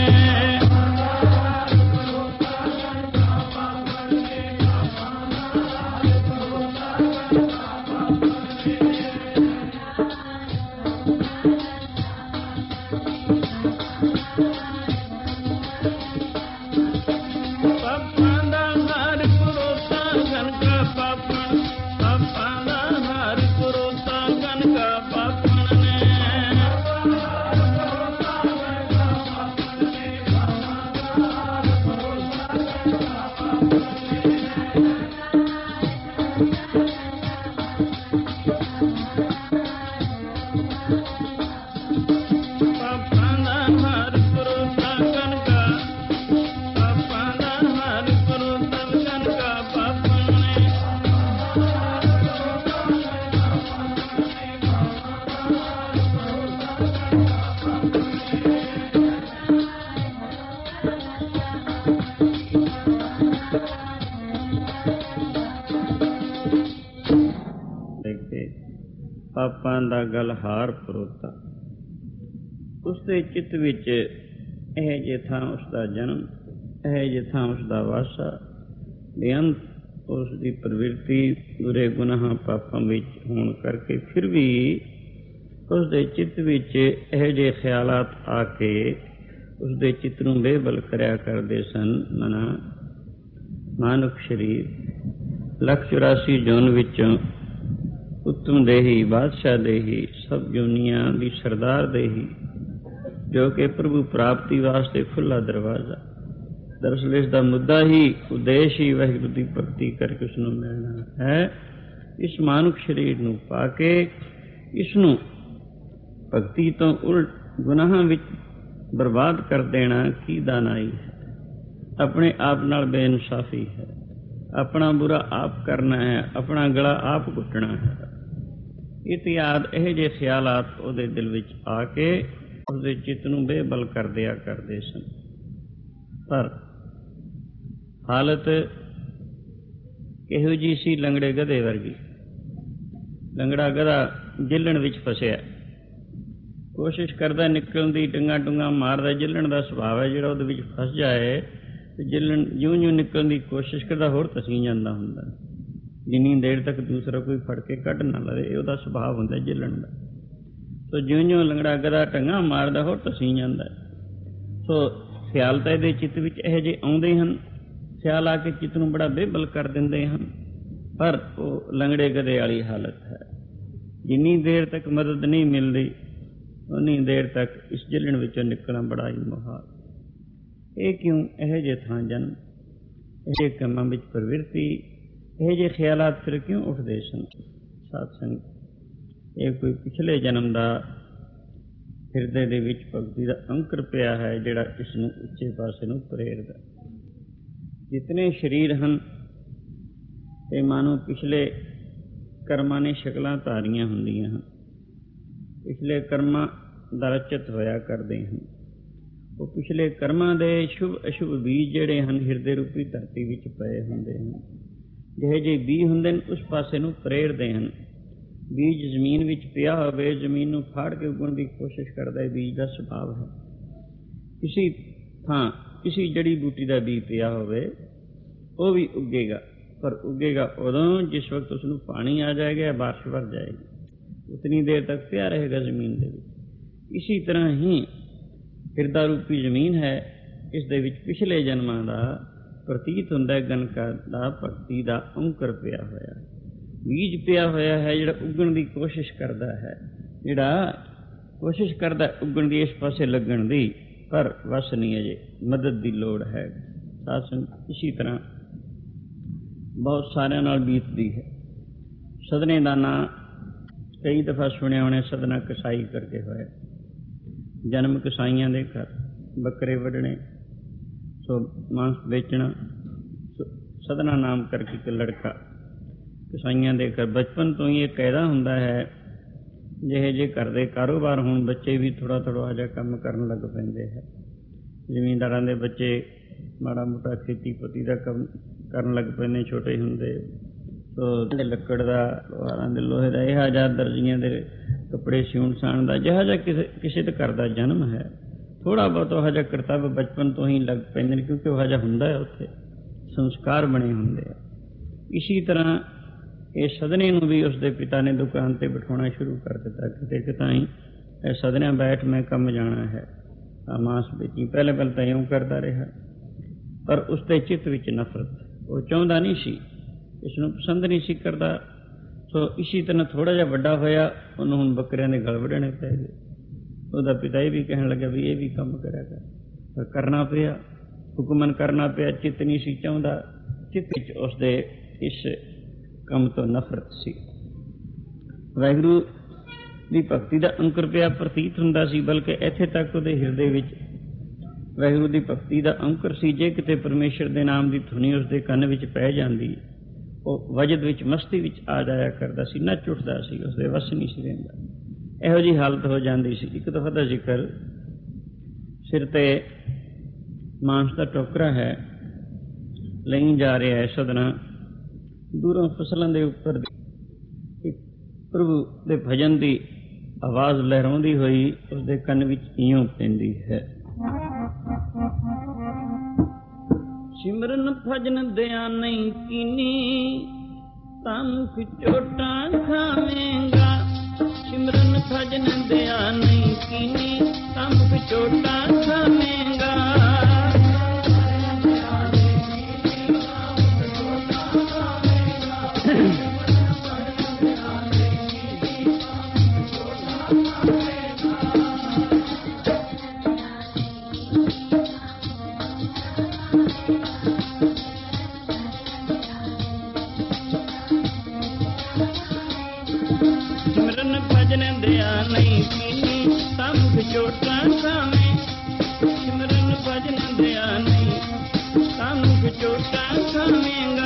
[SPEAKER 1] ਪਾਪਾਂ ਦਾ ਗਲਹਾਰ ਪਰੋਤਾ। ਉਸਦੇ ਚਿੱਤ ਵਿੱਚ ਇਹ ਜੇ ਥਾਂ ਉਸਦਾ ਜਨਮ, ਇਹ ਜੇ ਥਾਂ ਉਸਦਾ ਵਾਸਾ, ਬੇਅੰਤ ਉਸ ਦੀ ਪ੍ਰਵਿਰਤੀ ਬੁਰੇ ਗੁਨਾਹਾਂ ਪਾਪਾਂ ਵਿੱਚ ਹੋਣ ਕਰਕੇ ਫਿਰ ਵੀ ਉਸਦੇ ਚਿੱਤ ਵਿੱਚ ਇਹੋ ਜਿਹੇ ਖਿਆਲਾਤ ਆ ਕੇ ਉਸਦੇ ਚਿੱਤ ਨੂੰ ਬੇਬਲ ਕਰਿਆ ਕਰਦੇ ਸਨ। ਮਨਾ ਮਾਨੁਖ ਸਰੀਰ 184 ਜੂਨ ਵਿੱਚੋਂ ਉੱਤਮ ਦੇਹੀ, ਬਾਦਸ਼ਾਹ ਦੇਹੀ, ਸਭ ਜੂਨੀਆਂ ਦੀ ਸਰਦਾਰ ਦੇਹੀ, ਜੋ ਕਿ ਪ੍ਰਭੂ ਪ੍ਰਾਪਤੀ ਵਾਸਤੇ ਖੁੱਲ੍ਹਾ ਦਰਵਾਜ਼ਾ। ਦਰਅਸਲ ਇਸ ਦਾ ਮੁੱਦਾ ਹੀ, ਉਦੇਸ਼ ਹੀ ਵਾਹਿਗੁਰੂ ਦੀ ਭਗਤੀ ਕਰਕੇ ਉਸ ਨੂੰ ਮਿਲਣਾ ਹੈ। ਇਸ ਮਾਨੁਖ ਸਰੀਰ ਨੂੰ ਪਾ ਕੇ ਇਸ ਨੂੰ ਭਗਤੀ ਤੋਂ ਉਲਟ ਗੁਨਾਹਾਂ ਵਿੱਚ ਬਰਬਾਦ ਕਰ ਦੇਣਾ ਕੀ ਦਾਨਾਈ ਹੈ। ਆਪਣੇ ਆਪ ਨਾਲ ਬੇਇਨਸਾਫੀ ਹੈ। ਆਪਣਾ ਬੁਰਾ ਆਪ ਕਰਨਾ ਹੈ, ਆਪਣਾ ਗਲਾ ਆਪ ਘੁੱਟਣਾ ਹੈ। ਇਤਿਆਦ ਇਹੋ ਜਿਹੇ ਖਿਆਲਾਤ ਉਹਦੇ ਦਿਲ ਵਿੱਚ ਆ ਕੇ ਉਸਦੇ ਚਿੱਤ ਨੂੰ ਬੇਬਲ ਕਰ ਦਿਆ ਕਰਦੇ ਸਨ। ਪਰ ਹਾਲਤ ਕਿਹੋ ਜਿਹੀ ਸੀ? ਲੰਗੜੇ ਗਧੇ ਵਰਗੀ। ਲੰਗੜਾ ਗਧਾ ਜਿੱਲਣ ਵਿੱਚ ਫਸਿਆ, ਕੋਸ਼ਿਸ਼ ਕਰਦਾ ਨਿਕਲਣ ਦੀ, ਟੰਗਾ ਟੁੰਗਾ ਮਾਰਦਾ। ਜਿੱਲਣ ਦਾ ਸੁਭਾਅ ਹੈ ਜਿਹੜਾ, ਉਹਦੇ ਵਿੱਚ ਫਸ ਜਾਏ ਤੇ ਜਿੱਲਣ ਜਿਉਂ ਨਿਕਲਣ ਦੀ ਕੋਸ਼ਿਸ਼ ਕਰਦਾ ਹੋਰ ਤਸੀਂ ਜਾਂਦਾ ਹੁੰਦਾ। ਜਿੰਨੀ ਦੇਰ ਤੱਕ ਦੂਸਰਾ ਕੋਈ ਫੜ ਕੇ ਕੱਢ ਨਾ ਲਵੇ, ਇਹ ਉਹਦਾ ਸੁਭਾਅ ਹੁੰਦਾ ਜਿੱਲਣ ਦਾ। ਸੋ ਜਿਉਂ ਲੰਗੜਾ ਗਧਾ ਟੰਗਾ ਮਾਰਦਾ ਹੋਰ ਤਸੀਂ ਜਾਂਦਾ। ਸੋ ਖਿਆਲ ਤਾਂ ਇਹਦੇ ਚਿੱਤ ਵਿੱਚ ਇਹੋ ਜਿਹੇ ਆਉਂਦੇ ਹਨ, ਖਿਆਲ ਆ ਕੇ ਚਿੱਤ ਨੂੰ ਬੜਾ ਬੇਬਲ ਕਰ ਦਿੰਦੇ ਹਨ। ਪਰ ਉਹ ਲੰਗੜੇ ਗਧੇ ਵਾਲੀ ਹਾਲਤ ਹੈ। ਜਿੰਨੀ ਦੇਰ ਤੱਕ ਮਦਦ ਨਹੀਂ ਮਿਲਦੀ ਉਨੀ ਦੇਰ ਤੱਕ ਇਸ ਜਿੱਲਣ ਵਿੱਚੋਂ ਨਿਕਲਣਾ ਬੜਾ ਹੀ ਮੁਹਾਲ। ਇਹ ਕਿਉਂ? ਇਹੋ ਜਿਹੇ ਥਾਂ ਜਨਮ, ਇਹੋ ਜਿਹੇ ਕੰਮਾਂ ਵਿੱਚ ਪ੍ਰਵਿਰਤੀ, ਇਹੋ ਜਿਹੇ ਖਿਆਲਾਤ ਫਿਰ ਕਿਉਂ ਉੱਠਦੇ ਸਨ? ਸਾਧ ਸੰਗਤ, ਇਹ ਕੋਈ ਪਿਛਲੇ ਜਨਮ ਦਾ ਹਿਰਦੇ ਦੇ ਵਿੱਚ ਭਗਤੀ ਦਾ ਅੰਕਰ ਪਿਆ ਹੈ ਜਿਹੜਾ ਇਸ ਨੂੰ ਉੱਚੇ ਪਾਸੇ ਨੂੰ ਪ੍ਰੇਰਦਾ। ਜਿਤਨੇ ਸਰੀਰ ਹਨ ਇਹ ਮਾਨੋ ਪਿਛਲੇ ਕਰਮਾਂ ਨੇ ਸ਼ਕਲਾਂ ਧਾਰੀਆਂ ਹੁੰਦੀਆਂ ਹਨ। ਪਿਛਲੇ ਕਰਮਾਂ ਦਾ ਰਚਿਤ ਹੋਇਆ ਕਰਦੇ ਹਨ। ਉਹ ਪਿਛਲੇ ਕਰਮਾਂ ਦੇ ਸ਼ੁਭ ਅਸ਼ੁਭ ਬੀਜ ਜਿਹੜੇ ਹਨ ਹਿਰਦੇ ਰੂਪੀ ਧਰਤੀ ਵਿੱਚ ਪਏ ਹੁੰਦੇ ਹਨ। ਜਿਹੇ ਜਿਹੇ ਬੀਜ ਹੁੰਦੇ ਨੇ ਉਸ ਪਾਸੇ ਨੂੰ ਪ੍ਰੇਰਦੇ ਹਨ। ਬੀਜ ਜ਼ਮੀਨ ਵਿੱਚ ਪਿਆ ਹੋਵੇ, ਜ਼ਮੀਨ ਨੂੰ ਫਾੜ ਕੇ ਉਗਣ ਦੀ ਕੋਸ਼ਿਸ਼ ਕਰਦਾ ਹੈ। ਬੀਜ ਦਾ ਸੁਭਾਅ ਹੈ। ਕਿਸੇ ਥਾਂ ਕਿਸੇ ਜੜੀ ਬੂਟੀ ਦਾ ਬੀਜ ਪਿਆ ਹੋਵੇ ਉਹ ਵੀ ਉੱਗੇਗਾ, ਪਰ ਉੱਗੇਗਾ ਉਦੋਂ ਜਿਸ ਵਕਤ ਉਸ ਨੂੰ ਪਾਣੀ ਆ ਜਾਏਗਾ, ਬਾਰਿਸ਼ ਵਰ ਜਾਏਗੀ। ਉਤਨੀ ਦੇਰ ਤੱਕ ਪਿਆ ਰਹੇਗਾ ਜ਼ਮੀਨ ਦੇ ਵਿੱਚ। ਇਸੀ ਤਰ੍ਹਾਂ ਹੀ ਹਿਰਦਾ ਰੂਪੀ ਜ਼ਮੀਨ ਹੈ, ਇਸ ਦੇ ਵਿੱਚ ਪਿਛਲੇ ਜਨਮਾਂ ਦਾ ਪ੍ਰਤੀਤ ਹੁੰਦਾ ਹੈ। ਗਨਕਾ ਦਾ ਭਗਤੀ ਦਾ ਅੰਕੁਰ ਪਿਆ ਹੋਇਆ, ਬੀਜ ਪਿਆ ਹੋਇਆ ਹੈ ਜਿਹੜਾ ਉੱਗਣ ਦੀ ਕੋਸ਼ਿਸ਼ ਕਰਦਾ ਹੈ, ਜਿਹੜਾ ਕੋਸ਼ਿਸ਼ ਕਰਦਾ ਉੱਗਣ ਦੀ, ਇਸ ਪਾਸੇ ਲੱਗਣ ਦੀ, ਪਰ ਵਸ ਨਹੀਂ ਅਜੇ, ਮਦਦ ਦੀ ਲੋੜ ਹੈ। ਸਾਧ ਸੰਗਤ, ਇਸੀ ਤਰ੍ਹਾਂ ਬਹੁਤ ਸਾਰਿਆਂ ਨਾਲ ਬੀਤਦੀ ਹੈ। ਸਦਨੇ ਦਾ ਨਾਂ ਕਈ ਦਫਾ ਸੁਣਿਆ ਹੋਣੇ, ਸਦਨਾ ਕਸਾਈ ਕਰਕੇ ਹੋਇਆ। ਜਨਮ ਕਸਾਈਆਂ ਦੇ ਘਰ, ਬੱਕਰੇ ਵੱਢਣੇ, ਸੋ ਮਾਂਸ ਵੇਚਣਾ, ਸਦਨਾ ਨਾਮ ਕਰਕੇ ਇੱਕ ਲੜਕਾ ਕਸਾਈਆਂ ਦੇ ਘਰ। ਬਚਪਨ ਤੋਂ ਹੀ ਇਹ ਕਾਇਦਾ ਹੁੰਦਾ ਹੈ, ਜਿਹੇ ਜਿਹੇ ਘਰ ਦੇ ਕਾਰੋਬਾਰ ਹੋਣ, ਬੱਚੇ ਵੀ ਥੋੜ੍ਹਾ ਥੋੜ੍ਹਾ ਜਿਹਾ ਕੰਮ ਕਰਨ ਲੱਗ ਪੈਂਦੇ ਹੈ। ਜ਼ਿਮੀਂਦਾਰਾਂ ਦੇ ਬੱਚੇ ਮਾੜਾ ਮੋਟਾ ਖੇਤੀਪਤੀ ਦਾ ਕੰਮ ਕਰਨ ਲੱਗ ਪੈਂਦੇ ਛੋਟੇ ਹੁੰਦੇ। ਸੋ ਲੱਕੜ ਦਾ, ਲੋਹਾਰਾਂ ਦੇ ਲੋਹੇ ਦਾ, ਇਹੋ ਜਿਹਾ ਦਰਜੀਆਂ ਦੇ ਕੱਪੜੇ ਸਿਉਣ ਸਾਣ ਦਾ, ਜਿਹੋ ਜਿਹਾ ਕਿਸੇ ਦੇ ਘਰ ਦਾ ਜਨਮ ਹੈ, ਥੋੜ੍ਹਾ ਬਹੁਤ ਉਹ ਜਿਹਾ ਕਰਤੱਵ ਬਚਪਨ ਤੋਂ ਹੀ ਲੱਗ ਪੈਂਦੇ ਨੇ, ਕਿਉਂਕਿ ਉਹ ਜਿਹਾ ਹੁੰਦਾ ਹੈ, ਉੱਥੇ ਸੰਸਕਾਰ ਬਣੇ ਹੁੰਦੇ ਆ। ਇਸੀ ਤਰ੍ਹਾਂ ਇਹ ਸਦਨੇ ਨੂੰ ਵੀ ਉਸਦੇ ਪਿਤਾ ਨੇ ਦੁਕਾਨ 'ਤੇ ਬਿਠਾਉਣਾ ਸ਼ੁਰੂ ਕਰ ਦਿੱਤਾ। ਕਿਤੇ ਕਿਤੇ ਹੀ ਇਹ ਸਦਨਿਆਂ ਬੈਠ, ਮੈਂ ਕੰਮ ਜਾਣਾ ਹੈ, ਮਾਂਸ ਵੇਚੀ। ਪਹਿਲੇ ਤਾਂ ਇਉਂ ਕਰਦਾ ਰਿਹਾ, ਪਰ ਉਸਦੇ ਚਿੱਤ ਵਿੱਚ ਨਫ਼ਰਤ, ਉਹ ਚਾਹੁੰਦਾ ਨਹੀਂ ਸੀ, ਇਸ ਨੂੰ ਪਸੰਦ ਨਹੀਂ ਸੀ ਕਰਦਾ। ਸੋ ਇਸੀ ਤਰ੍ਹਾਂ ਥੋੜ੍ਹਾ ਜਿਹਾ ਵੱਡਾ ਹੋਇਆ, ਉਹਨੂੰ ਹੁਣ ਬੱਕਰਿਆਂ ਦੇ ਗਲ ਵੱਢਣੇ ਪੈ ਗਏ। ਉਹਦਾ ਪਿਤਾ ਇਹ ਵੀ ਕਹਿਣ ਲੱਗਾ ਵੀ ਇਹ ਵੀ ਕੰਮ ਕਰਿਆ ਕਰ, ਪਰ ਕਰਨਾ ਪਿਆ, ਹੁਕਮਨ ਕਰਨਾ ਪਿਆ। ਚਿੱਤ ਨਹੀਂ ਸੀ ਚਾਹੁੰਦਾ, ਚਿੱਤ ਵਿੱਚ ਉਸਦੇ ਇਸ ਕੰਮ ਤੋਂ ਨਫ਼ਰਤ ਸੀ। ਵਾਹਿਗੁਰੂ ਦੀ ਭਗਤੀ ਦਾ ਅੰਕੁਰ ਪਿਆ ਪ੍ਰਤੀਤ ਹੁੰਦਾ ਸੀ, ਬਲਕਿ ਇੱਥੇ ਤੱਕ ਉਹਦੇ ਹਿਰਦੇ ਵਿੱਚ ਵਾਹਿਗੁਰੂ ਦੀ ਭਗਤੀ ਦਾ ਅੰਕੁਰ ਸੀ। ਜੇ ਕਿਤੇ ਪਰਮੇਸ਼ਰ ਦੇ ਨਾਮ ਦੀ ਧੁਨੀ ਉਸਦੇ ਕੰਨ ਵਿੱਚ ਪੈ ਜਾਂਦੀ, ਉਹ ਵਜਦ ਵਿੱਚ, ਮਸਤੀ ਵਿੱਚ ਆ ਜਾਇਆ ਕਰਦਾ ਸੀ, ਨੱਚ ਉੱਠਦਾ ਸੀ, ਉਸਦੇ ਵੱਸ ਨਹੀਂ ਸੀ ਰਹਿੰਦਾ। ਇਹੋ ਜਿਹੀ ਹਾਲਤ ਹੋ ਜਾਂਦੀ ਸੀ। ਇੱਕ ਦਫਾ ਦਾ ਜ਼ਿਕਰ, ਸਿਰ 'ਤੇ ਮਾਂਸ ਦਾ ਟੋਕਰਾ ਹੈ, ਲਈ ਜਾ ਰਿਹਾ ਹੈ ਸਦਨਾ। ਦੂਰੋਂ ਫਸਲਾਂ ਦੇ ਉੱਪਰ ਇੱਕ ਪ੍ਰਭੂ ਦੇ ਭਜਨ ਦੀ ਆਵਾਜ਼ ਲਹਿਰਾਉਂਦੀ ਹੋਈ ਉਸਦੇ ਕੰਨ ਵਿੱਚ ਇਉਂ ਪੈਂਦੀ ਹੈ। ਸਿਮਰਨ ਭਜਨ ਦਿਆ ਨਹੀਂ ਕੀਨੀ, ਤਾਂ ਮੁਖ ਚੋਟਾਂ ਖਾਵੇਂਗਾ। ਸਿਮਰਨ ਭਜਨ ਦਿਆ ਨਹੀਂ ਕੀਨੀ, ਤਾਂ ਮੁਖ ਚੋਟਾਂ ਖਾਵੇਂਗਾ। ਸਿਮਰਨ ਭਜਨ ਦਿਆ ਨਹੀਂ ਕੀਨੀ, ਤਾਂ ਮੁਖ ਚੋਟਾਂ ਖਾਵੇਂ। ਸਿਮਰਨ ਭਜਨ ਦਿਆ ਨਹੀਂ, ਤਾਂ ਮੁਖ ਚੋਟਾਂ ਖਾਵੇਂਗਾ।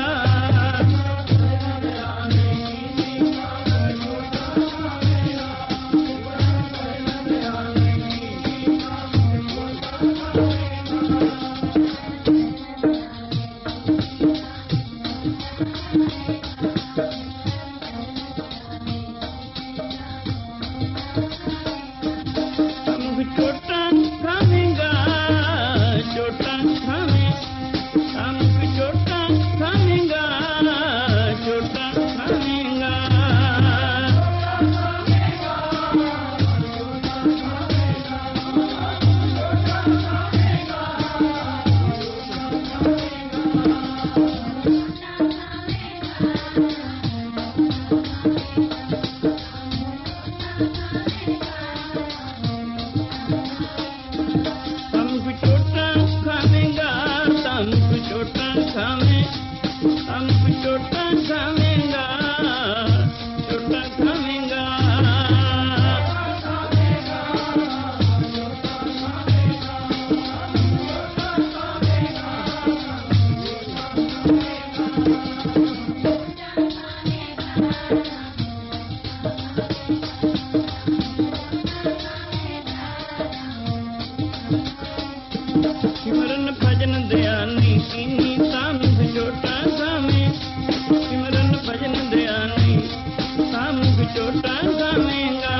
[SPEAKER 1] ਸਿਮਰਨ ਭਜਨ ਦਿਆ ਨਹੀਂ ਕੀਨੀ, ਤਾਂ ਮੁਖ ਚੋਟਾਂ ਖਾਵੇਂ। ਸਿਮਰਨ ਭਜਨ ਦਿਆ ਨਹੀਂ, ਤਾਂ ਮੁਖ ਚੋਟਾਂ ਖਾਵੇਂਗਾ।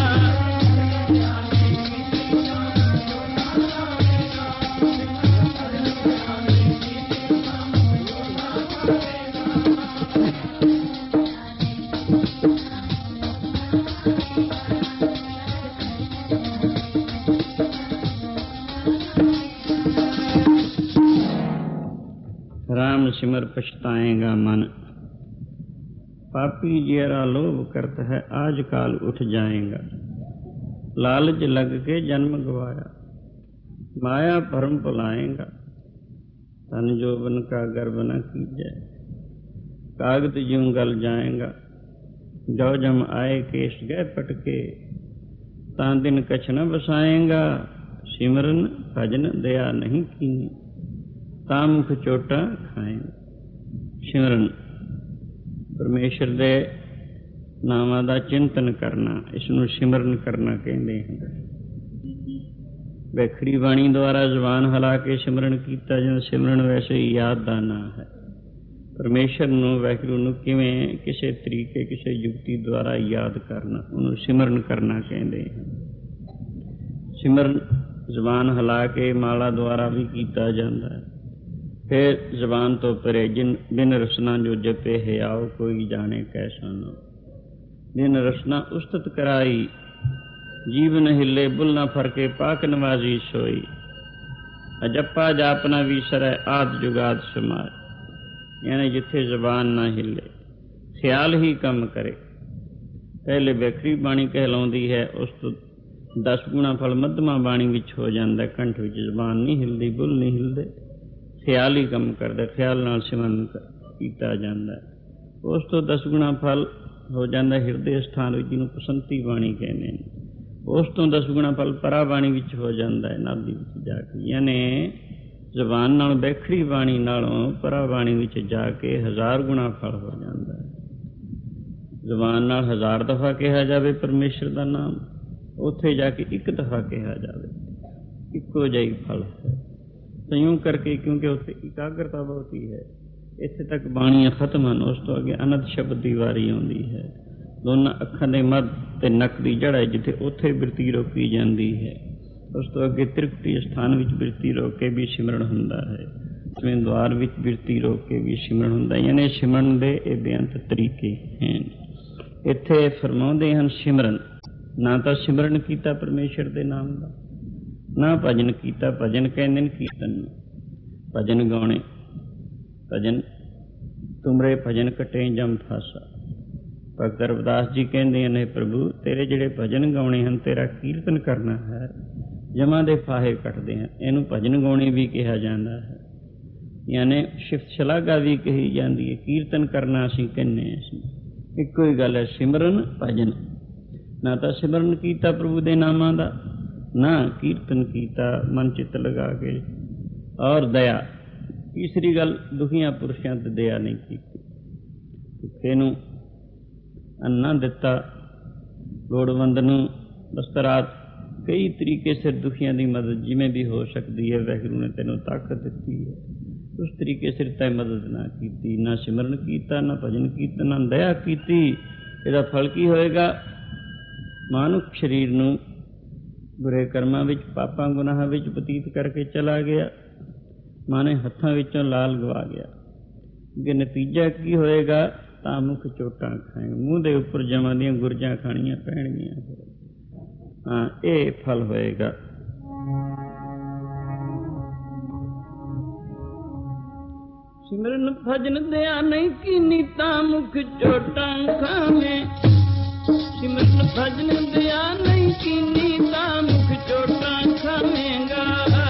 [SPEAKER 1] राम सिमर पछताएगा मन, पापी जरा लोभ करत है आज काल उठ जाएगा। लालच लग के जन्म गवाया, माया भरम भुलाएगा। तन जोबन का गर्भ न कीजै, कागज ज्यों गल जाएगा। जो जम आए केश गए पटके, तां दिन कछ न बसाएगा। सिमरन भजन दया नहीं कीनी, ਤਾਂ ਮੁਖ ਚੋਟਾਂ ਖਾਏਂਗਾ। ਸਿਮਰਨ ਪਰਮੇਸ਼ਰ ਦੇ ਨਾਮਾਂ ਦਾ ਚਿੰਤਨ ਕਰਨਾ, ਇਸ ਨੂੰ ਸਿਮਰਨ ਕਰਨਾ ਕਹਿੰਦੇ ਹਨ। ਵੈਖੜੀ ਬਾਣੀ ਦੁਆਰਾ ਜ਼ੁਬਾਨ ਹਿਲਾ ਕੇ ਸਿਮਰਨ ਕੀਤਾ ਜਾਂਦਾ। ਸਿਮਰਨ ਵੈਸੇ ਹੀ ਯਾਦ ਦਾ ਨਾਂ ਹੈ। ਪਰਮੇਸ਼ਰ ਨੂੰ, ਵਾਹਿਗੁਰੂ ਨੂੰ ਕਿਵੇਂ ਕਿਸੇ ਤਰੀਕੇ, ਕਿਸੇ ਯੁਕਤੀ ਦੁਆਰਾ ਯਾਦ ਕਰਨਾ, ਉਹਨੂੰ ਸਿਮਰਨ ਕਰਨਾ ਕਹਿੰਦੇ ਹਨ। ਸਿਮਰਨ ਜ਼ੁਬਾਨ ਹਿਲਾ ਕੇ ਮਾਲਾ ਦੁਆਰਾ ਵੀ ਕੀਤਾ ਜਾਂਦਾ ਹੈ। ਫਿਰ ਜ਼ਬਾਨ ਤੋਂ ਪਰੇ ਜਿਨ ਬਿਨ ਰਸਨਾ ਜੋ ਜਪੇ ਹਿਆਉ, ਕੋਈ ਜਾਣੇ ਕੈਸਾ ਨੋ। ਬਿਨ ਰਸਨਾ ਉਸਤਤ ਕਰਾਈ, ਜੀਵਨ ਹਿੱਲੇ ਬੁੱਲ ਨਾ ਫਰਕੇ, ਪਾਕ ਨਵਾਜ਼ੀ ਸੋਈ। ਅਜੱਪਾ ਜਾਪਨਾ ਵੀਸਰੈ, ਆਦ ਜੁਗਾਦ ਸਮਾਏ। ਯਾਨੀ ਜਿੱਥੇ ਜ਼ਬਾਨ ਨਾ ਹਿੱਲੇ, ਖਿਆਲ ਹੀ ਕੰਮ ਕਰੇ। ਪਹਿਲੇ ਵੈਖਰੀ ਬਾਣੀ ਕਹਿਲਾਉਂਦੀ ਹੈ, ਉਸ ਤੋਂ 10 ਗੁਣਾ ਫਲ ਮੱਧਮਾ ਬਾਣੀ ਵਿੱਚ ਹੋ ਜਾਂਦਾ। ਕੰਠ ਵਿੱਚ ਜ਼ਬਾਨ ਨਹੀਂ ਹਿਲਦੀ, ਬੁੱਲ ਨਹੀਂ ਹਿਲਦੇ, ਖਿਆਲ ਹੀ ਕੰਮ ਕਰਦਾ। ਖਿਆਲ ਨਾਲ ਸਿਮਰਨ ਕੀਤਾ ਜਾਂਦਾ। ਉਸ ਤੋਂ 10 ਗੁਣਾ ਫਲ ਹੋ ਜਾਂਦਾ ਹਿਰਦੇ ਸਥਾਨ ਵਿੱਚ, ਜਿਹਨੂੰ ਪਸੰਤੀ ਬਾਣੀ ਕਹਿੰਦੇ ਨੇ। ਉਸ ਤੋਂ 10 ਗੁਣਾ ਫਲ ਪਰਾ ਬਾਣੀ ਵਿੱਚ ਹੋ ਜਾਂਦਾ ਹੈ, ਨਾਭੀ ਵਿੱਚ ਜਾ ਕੇ। ਯਾਨੀ ਜ਼ਬਾਨ ਨਾਲ ਵੈਖੜੀ ਬਾਣੀ ਨਾਲੋਂ ਪਰਾ ਬਾਣੀ ਵਿੱਚ ਜਾ ਕੇ 1000 ਗੁਣਾ ਫਲ ਹੋ ਜਾਂਦਾ ਹੈ। ਜ਼ਬਾਨ ਨਾਲ 1000 ਦਫਾ ਕਿਹਾ ਜਾਵੇ ਪਰਮੇਸ਼ਰ ਦਾ ਨਾਮ, ਉੱਥੇ ਜਾ ਕੇ 1 ਦਫਾ ਕਿਹਾ ਜਾਵੇ, ਇੱਕੋ ਜਿਹੀ ਫਲ ਹੈ। ਸੰਯੋਗ ਕਰਕੇ, ਕਿਉਂਕਿ ਉੱਥੇ ਇਕਾਗਰਤਾ ਬਹੁਤੀ ਹੈ। ਇੱਥੇ ਤੱਕ ਬਾਣੀਆਂ ਖਤਮ ਹਨ, ਉਸ ਤੋਂ ਅੱਗੇ ਅਨੰਤ ਸ਼ਬਦ ਦੀ ਵਾਰੀ ਆਉਂਦੀ ਹੈ। ਦੋਨਾਂ ਅੱਖਾਂ ਦੇ ਮੱਧ ਤੇ ਨੱਕ ਦੀ ਜੜ੍ਹ ਹੈ ਜਿੱਥੇ ਉੱਥੇ ਬਿਰਤੀ ਰੋਕੀ ਜਾਂਦੀ ਹੈ। ਉਸ ਤੋਂ ਅੱਗੇ ਤ੍ਰਿਕੁਟੀ ਸਥਾਨ ਵਿੱਚ ਬਿਰਤੀ ਰੋਕ ਕੇ ਵੀ ਸਿਮਰਨ ਹੁੰਦਾ ਹੈ। ਜਿਵੇਂ ਦੁਆਰ ਵਿੱਚ ਬਿਰਤੀ ਰੋਕ ਕੇ ਵੀ ਸਿਮਰਨ ਹੁੰਦਾ, ਯਾਨੀ ਸਿਮਰਨ ਦੇ ਇਹ ਬੇਅੰਤ ਤਰੀਕੇ ਹਨ। ਇੱਥੇ ਫਰਮਾਉਂਦੇ ਹਨ ਸਿਮਰਨ, ਨਾ ਤਾਂ ਸਿਮਰਨ ਕੀਤਾ ਪਰਮੇਸ਼ਰ ਦੇ ਨਾਮ ਦਾ, ਨਾ ਭਜਨ ਕੀਤਾ। ਭਜਨ ਕਹਿੰਦੇ ਨੇ ਕੀਰਤਨ ਨੂੰ, ਭਜਨ ਗਾਉਣੇ। ਭਜਨ ਤੁਮਰੇ ਭਜਨ ਕਟੇ ਜਮ ਫਾਸਾ। ਭਗਤ ਰਵਿਦਾਸ ਜੀ ਕਹਿੰਦੇ ਹਨ, ਪ੍ਰਭੂ ਤੇਰੇ ਜਿਹੜੇ ਭਜਨ ਗਾਉਣੇ ਹਨ, ਤੇਰਾ ਕੀਰਤਨ ਕਰਨਾ ਹੈ, ਜਮਾਂ ਦੇ ਫਾਹੇ ਕੱਟਦੇ ਹਨ। ਇਹਨੂੰ ਭਜਨ ਗਾਉਣੇ ਵੀ ਕਿਹਾ ਜਾਂਦਾ ਹੈ, ਯਾਨੀ ਸਿਫਤ ਸ਼ਲਾਘਾ ਵੀ ਕਹੀ ਜਾਂਦੀ ਹੈ। ਕੀਰਤਨ ਕਰਨਾ ਅਸੀਂ ਕਹਿੰਦੇ ਹਾਂ, ਇੱਕੋ ਹੀ ਗੱਲ ਹੈ। ਸਿਮਰਨ ਭਜਨ, ਨਾ ਤਾਂ ਸਿਮਰਨ ਕੀਤਾ ਪ੍ਰਭੂ ਦੇ ਨਾਮਾਂ ਦਾ, ਨਾ ਕੀਰਤਨ ਕੀਤਾ ਮਨ ਚਿੱਤ ਲਗਾ ਕੇ। ਔਰ ਦਇਆ, ਤੀਸਰੀ ਗੱਲ, ਦੁਖੀਆਂ ਪੁਰਸ਼ਾਂ ਤੇ ਦਇਆ ਨਹੀਂ ਕੀਤੀ। ਭੁੱਖੇ ਨੂੰ ਅੰਨਾ ਦਿੱਤਾ, ਲੋੜਵੰਦ ਨੂੰ ਬਸਤਰਾਤ, ਕਈ ਤਰੀਕੇ ਸਿਰ ਦੁਖੀਆਂ ਦੀ ਮਦਦ ਜਿਵੇਂ ਵੀ ਹੋ ਸਕਦੀ ਹੈ। ਵਾਹਿਗੁਰੂ ਨੇ ਤੈਨੂੰ ਤਾਕਤ ਦਿੱਤੀ ਹੈ, ਉਸ ਤਰੀਕੇ ਸਿਰ ਤੈ ਮਦਦ ਨਾ ਕੀਤੀ, ਨਾ ਸਿਮਰਨ ਕੀਤਾ, ਨਾ ਭਜਨ ਕੀਤਾ, ਨਾ ਦਇਆ ਕੀਤੀ। ਇਹਦਾ ਫਲ ਕੀ ਹੋਏਗਾ? ਮਾਨੁਖ ਸਰੀਰ ਨੂੰ ਬੁਰੇ ਕਰਮਾਂ ਵਿੱਚ, ਪਾਪਾਂ ਗੁਨਾਹਾਂ ਵਿੱਚ ਬਤੀਤ ਕਰਕੇ ਚਲਾ ਗਿਆ, ਮਾਨੇ ਹੱਥਾਂ ਵਿੱਚੋਂ ਲਾਲ ਗਵਾ ਗਿਆ। ਅੱਗੇ ਨਤੀਜਾ ਕੀ ਹੋਏਗਾ? ਤਾਂ ਮੁੱਖ ਚੋਟਾਂ ਖਾਏ, ਮੂੰਹ ਦੇ ਉੱਪਰ ਜਮਾਂ ਦੀਆਂ ਗੁਰਜਾਂ ਖਾਣੀਆਂ ਪੈਣਗੀਆਂ। ਹਾਂ, ਇਹ ਫਲ ਹੋਏਗਾ। ਸਿਮਰਨ ਭਜਨ ਦਇਆ ਨਹੀਂ ਕੀਨੀ, ਤਾਂ ਮੁੱਖ ਚੋਟਾਂ ਖਾਵੇਂ। ਸਿਮਰਨ ਭਜਨ ਦਇਆ ਨਹੀਂ ਕੀਨੀ, ਤਾਂ ਮੁੱਖ ਚੋਟਾਂ ਖਾਵੇਂਗਾ।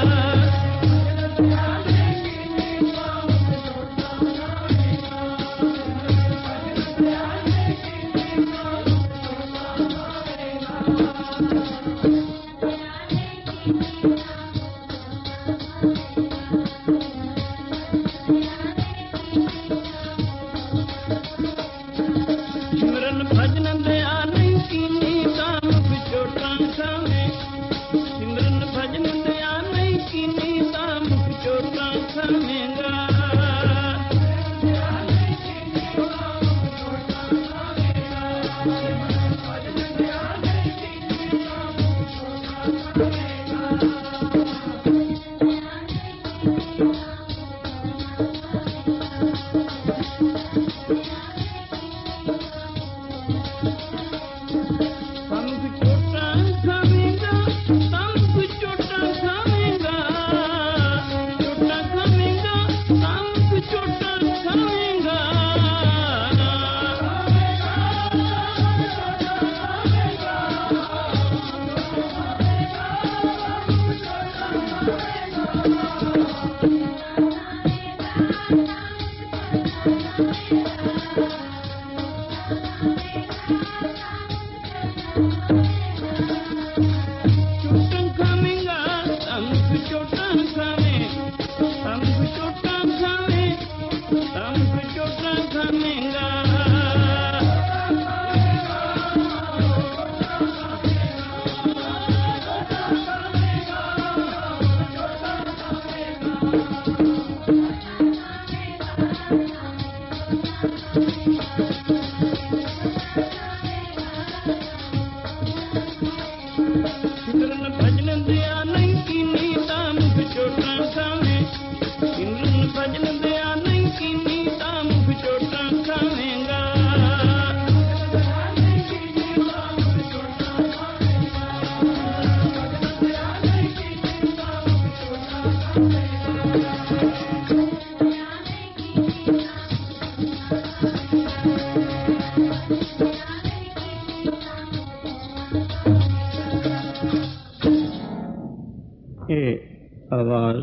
[SPEAKER 1] ਆਵਾਜ਼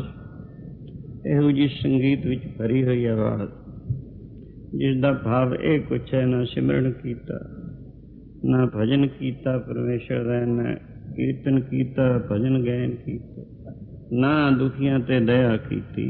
[SPEAKER 1] ਇਹੋ ਜਿਹੀ ਸੰਗੀਤ ਵਿੱਚ ਭਰੀ ਹੋਈ ਆਵਾਜ਼, ਜਿਸ ਦਾ ਭਾਵ ਇਹ ਕੁਛ ਹੈ, ਨਾ ਸਿਮਰਨ ਕੀਤਾ, ਨਾ ਭਜਨ ਕੀਤਾ ਪਰਮੇਸ਼ਰ ਦਾ, ਨਾ ਕੀਰਤਨ ਕੀਤਾ, ਭਜਨ ਗਾਇਨ ਕੀਤਾ, ਨਾ ਦੁਖੀਆਂ ਤੇ ਦਇਆ ਕੀਤੀ,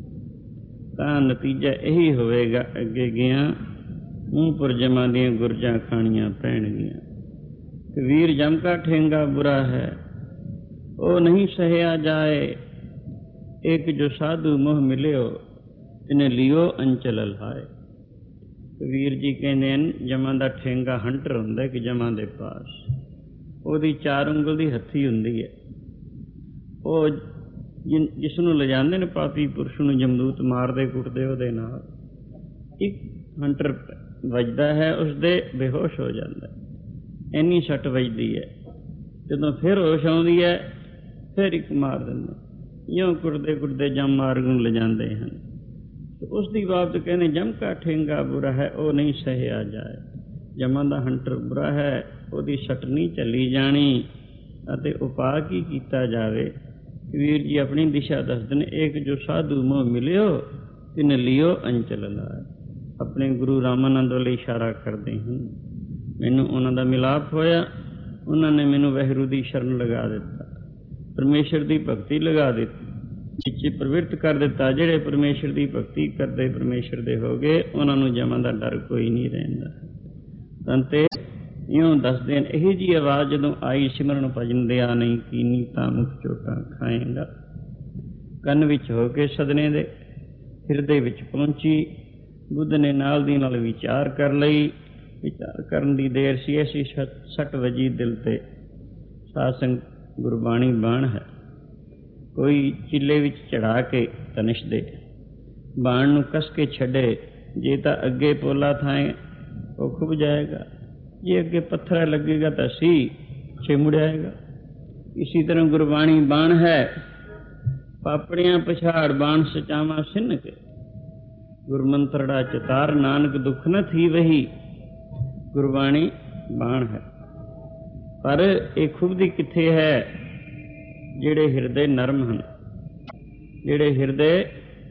[SPEAKER 1] ਤਾਂ ਨਤੀਜਾ ਇਹੀ ਹੋਵੇਗਾ, ਅੱਗੇ ਗਿਆ ਮੂੰਹ ਪਰ ਜਮਾਂ ਦੀਆਂ ਗੁਰਜਾਂ ਖਾਣੀਆਂ ਪੈਣਗੀਆਂ। ਕਬੀਰ ਜਮ ਕਾ ਠੇਂਗਾ ਬੁਰਾ ਹੈ, ਉਹ ਨਹੀਂ ਸਹਿਆ ਜਾਏ, ਇੱਕ ਜੋ ਸਾਧੂ ਮੋਹ ਮਿਲਿਓ, ਤਿਨੇ ਲਿਓ ਅੰਚਲ ਲਹਾਏ। ਕਬੀਰ ਜੀ ਕਹਿੰਦੇ ਹਨ ਜਮਾਂ ਦਾ ਠੇਂਗਾ ਹੰਟਰ ਹੁੰਦਾ ਕਿ ਜਮਾਂ ਦੇ ਪਾਸ, ਉਹਦੀ 4 ਉਂਗਲ ਦੀ ਹੱਥੀ ਹੁੰਦੀ ਹੈ। ਉਹ ਜਿਸ ਨੂੰ ਲਿਜਾਂਦੇ ਨੇ ਪਾਪੀ ਪੁਰਸ਼ ਨੂੰ ਜਮਦੂਤ ਮਾਰਦੇ ਕੁੱਟਦੇ, ਉਹਦੇ ਨਾਲ ਇੱਕ ਹੰਟਰ ਵੱਜਦਾ ਹੈ, ਉਸਦੇ ਬੇਹੋਸ਼ ਹੋ ਜਾਂਦਾ, ਇੰਨੀ ਸੱਟ ਵੱਜਦੀ ਹੈ। ਜਦੋਂ ਫਿਰ ਹੋਸ਼ ਆਉਂਦੀ ਹੈ ਫਿਰ ਇੱਕ ਮਾਰ ਦਿੰਦੇ, ਇਉਂ ਕੁੱਟਦੇ ਕੁੱਟਦੇ ਜਮ ਮਾਰਗ ਨੂੰ ਲਿਜਾਂਦੇ ਹਨ। ਉਸ ਦੀ ਬਾਬਤ ਕਹਿੰਦੇ ਜਮ ਕਾ ਠੇਂਗਾ ਬੁਰਾ ਹੈ, ਉਹ ਨਹੀਂ ਸਹਿਆ ਜਾਏ। ਜਮਾਂ ਦਾ ਹੰਟਰ ਬੁਰਾ ਹੈ, ਉਹਦੀ ਸੱਟ ਨਹੀਂ ਚੱਲੀ ਜਾਣੀ। ਅਤੇ ਉਪਾਅ ਕੀ ਕੀਤਾ ਜਾਵੇ? ਕਬੀਰ ਜੀ ਆਪਣੀ ਦਿਸ਼ਾ ਦੱਸਦੇ ਨੇ, ਇੱਕ ਜੋ ਸਾਧੂ ਮੋਹ ਮਿਲਿਓ ਤਿਨ ਲਿਓ ਅੰਚਲ ਲਾਏ। ਆਪਣੇ ਗੁਰੂ ਰਾਮਾਨੰਦ ਵੱਲ ਇਸ਼ਾਰਾ ਕਰਦੇ ਹਨ। ਮੈਨੂੰ ਉਹਨਾਂ ਦਾ ਮਿਲਾਪ ਹੋਇਆ, ਉਹਨਾਂ ਨੇ ਮੈਨੂੰ ਵਾਹਿਗੁਰੂ ਦੀ ਸ਼ਰਨ ਲਗਾ ਦਿੱਤਾ, ਪਰਮੇਸ਼ਰ ਦੀ ਭਗਤੀ ਲਗਾ ਦਿੱਤੀ, ਵਿੱਚ ਪ੍ਰਵਿਰਤ ਕਰ ਦਿੱਤਾ। ਜਿਹੜੇ ਪਰਮੇਸ਼ਰ ਦੀ ਭਗਤੀ ਕਰਦੇ ਪਰਮੇਸ਼ਰ ਦੇ ਹੋ ਗਏ, ਉਹਨਾਂ ਨੂੰ ਜਮਾਂ ਦਾ ਡਰ ਕੋਈ ਨਹੀਂ ਰਹਿੰਦਾ। ਸੰਤੇ ਇਉਂ ਦੱਸਦੇ ਨੇ, ਇਹੀ ਜਿਹੀ ਆਵਾਜ਼ ਜਦੋਂ ਆਈ ਸਿਮਰਨ ਭਜਨ ਦਿਆ ਨਹੀਂ ਕੀਨੀ ਤਾਂ ਮੁਖ ਚੋਟਾਂ ਖਾਏਗਾ। ਕੰਨ ਵਿੱਚ ਹੋ ਕੇ ਸਦਨੇ ਦੇ ਹਿਰਦੇ ਵਿੱਚ ਪਹੁੰਚੀ। ਬੁੱਧ ਨੇ ਨਾਲ ਦੀ ਨਾਲ ਵਿਚਾਰ ਕਰ ਲਈ। ਵਿਚਾਰ ਕਰਨ ਦੀ ਦੇਰ ਸੀ, ਐਸੀ ਸੱਟ ਵਜੀ ਦਿਲ ਤੇ। ਸਾਸੰਗ ਗੁਰਬਾਣੀ ਬਾਣ ਹੈ, ਕੋਈ ਚਿੱਲੇ ਵਿੱਚ ਚੜਾ ਕੇ ਤਨਿਸ਼ ਦੇ, ਬਾਣ ਨੂੰ ਕਸ ਕੇ ਛੱਡੇ। ਜੇ ਤਾਂ ਅੱਗੇ ਪੋਲਾ ਥਾਏ ਉਹ ਖੁੱਭ ਜਾਏਗਾ, ਜੇ ਅੱਗੇ ਪੱਥਰ ਲੱਗੇਗਾ ਤਾਂ ਸੀ ਪਿੱਛੇ ਮੁੜ ਆਏਗਾ। ਇਸੀ ਤਰ੍ਹਾਂ ਗੁਰਬਾਣੀ ਬਾਣ ਹੈ, ਪਾਪੜੀਆਂ ਪਛਾੜ ਬਾਣ ਸਚਾਵਾਂ ਸਿੰਨ ਕੇ। ਗੁਰਮੰਤਰੜਾ ਚਤਾਰ ਨਾਨਕ ਦੁੱਖ ਨ ਥੀ ਵਹੀ। ਗੁਰਬਾਣੀ ਬਾਣ ਹੈ, ਪਰ ਇਹ ਖੁੱਬਦੀ ਕਿੱਥੇ ਹੈ? ਜਿਹੜੇ ਹਿਰਦੇ ਨਰਮ ਹਨ, ਜਿਹੜੇ ਹਿਰਦੇ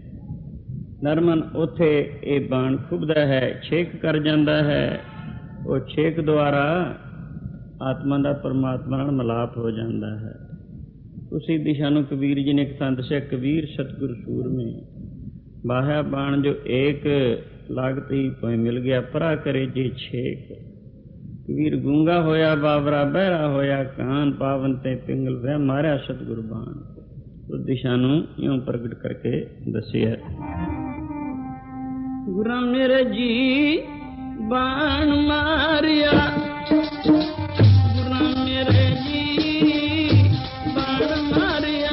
[SPEAKER 1] ਨਰਮ ਹਨ, ਉੱਥੇ ਇਹ ਬਾਣ ਖੁੱਬਦਾ ਹੈ, ਛੇਕ ਕਰ ਜਾਂਦਾ ਹੈ। ਉਹ ਛੇਕ ਦੁਆਰਾ ਆਤਮਾ ਦਾ ਪਰਮਾਤਮਾ ਨਾਲ ਮਿਲਾਪ ਹੋ ਜਾਂਦਾ ਹੈ। ਉਸੀ ਦਿਸ਼ਾ ਨੂੰ ਕਬੀਰ ਜੀ ਨੇ ਇੱਕ ਥਾਂ ਦੱਸਿਆ, ਕਬੀਰ ਸਤਿਗੁਰ ਸੂਰਮੇ ਬਾਹਿਆ ਬਾਣ ਜੋ ਏਕ ਲਾਗਤ ਹੀ ਭੋਇ ਮਿਲ ਗਿਆ, ਪਰਾ ਕਰੇ ਜੇ ਛੇਕ। ਕਬੀਰ ਗੂੰਗਾ ਹੋਇਆ ਬਾਬਰਾ, ਬਹਿਰਾ ਹੋਇਆ ਕਾਨ, ਪਾਵਨ ਤੇ ਪਿੰਗਲ ਵਹਿ ਮਾਰਿਆ ਸਤਿਗੁਰ ਬਾਣ। ਉਸ ਦਿਸ਼ਾ ਨੂੰ ਇਉਂ ਪ੍ਰਗਟ ਕਰਕੇ ਦੱਸਿਆ। ਗੁਰਾਂ ਮੇਰੇ ਜੀ ਬਾਣ ਮਾਰਿਆ, ਗੁਰਾਂ ਮੇਰੇ ਜੀ ਬਾਣ ਮਾਰਿਆ।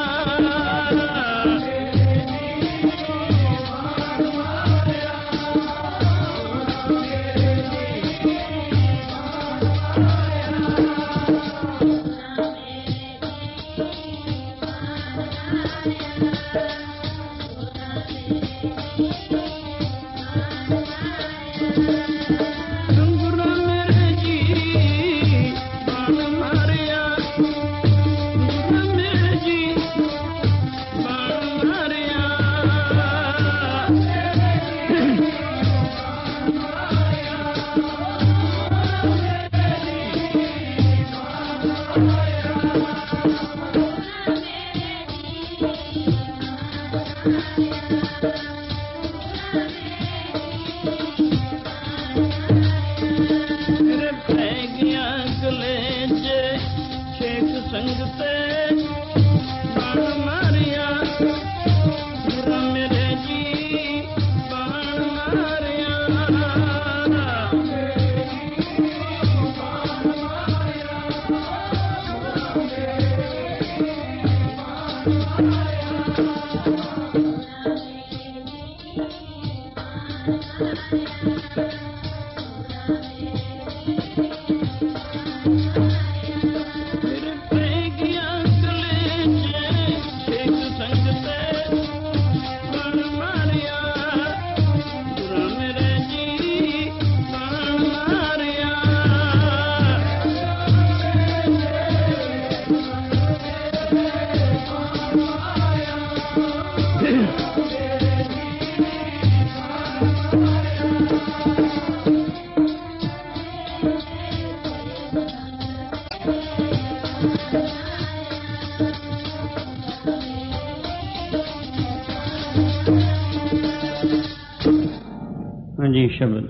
[SPEAKER 1] ਹਾਂਜੀ, ਸ਼ਬਦ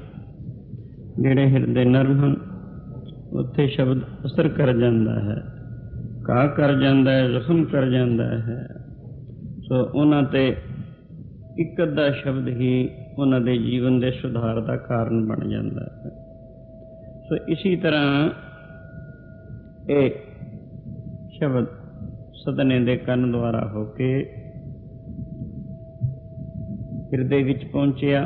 [SPEAKER 1] ਜਿਹੜੇ ਹਿਰਦੇ ਨਰਮ ਹਨ ਉੱਥੇ ਸ਼ਬਦ ਅਸਰ ਕਰ ਜਾਂਦਾ ਹੈ, ਘਾਹ ਕਰ ਜਾਂਦਾ ਹੈ, ਜ਼ਖਮ ਕਰ ਜਾਂਦਾ ਹੈ। ਸੋ ਉਹਨਾਂ ਤੇ ਇੱਕ ਅੱਧਾ ਸ਼ਬਦ ਹੀ ਉਹਨਾਂ ਦੇ ਜੀਵਨ ਦੇ ਸੁਧਾਰ ਦਾ ਕਾਰਨ ਬਣ ਜਾਂਦਾ ਹੈ। ਸੋ ਇਸੀ ਤਰ੍ਹਾਂ ਇਹ ਸ਼ਬਦ ਸਦਨੇ ਦੇ ਕੰਨ ਦੁਆਰਾ ਹੋ ਕੇ ਹਿਰਦੇ ਵਿੱਚ ਪਹੁੰਚਿਆ।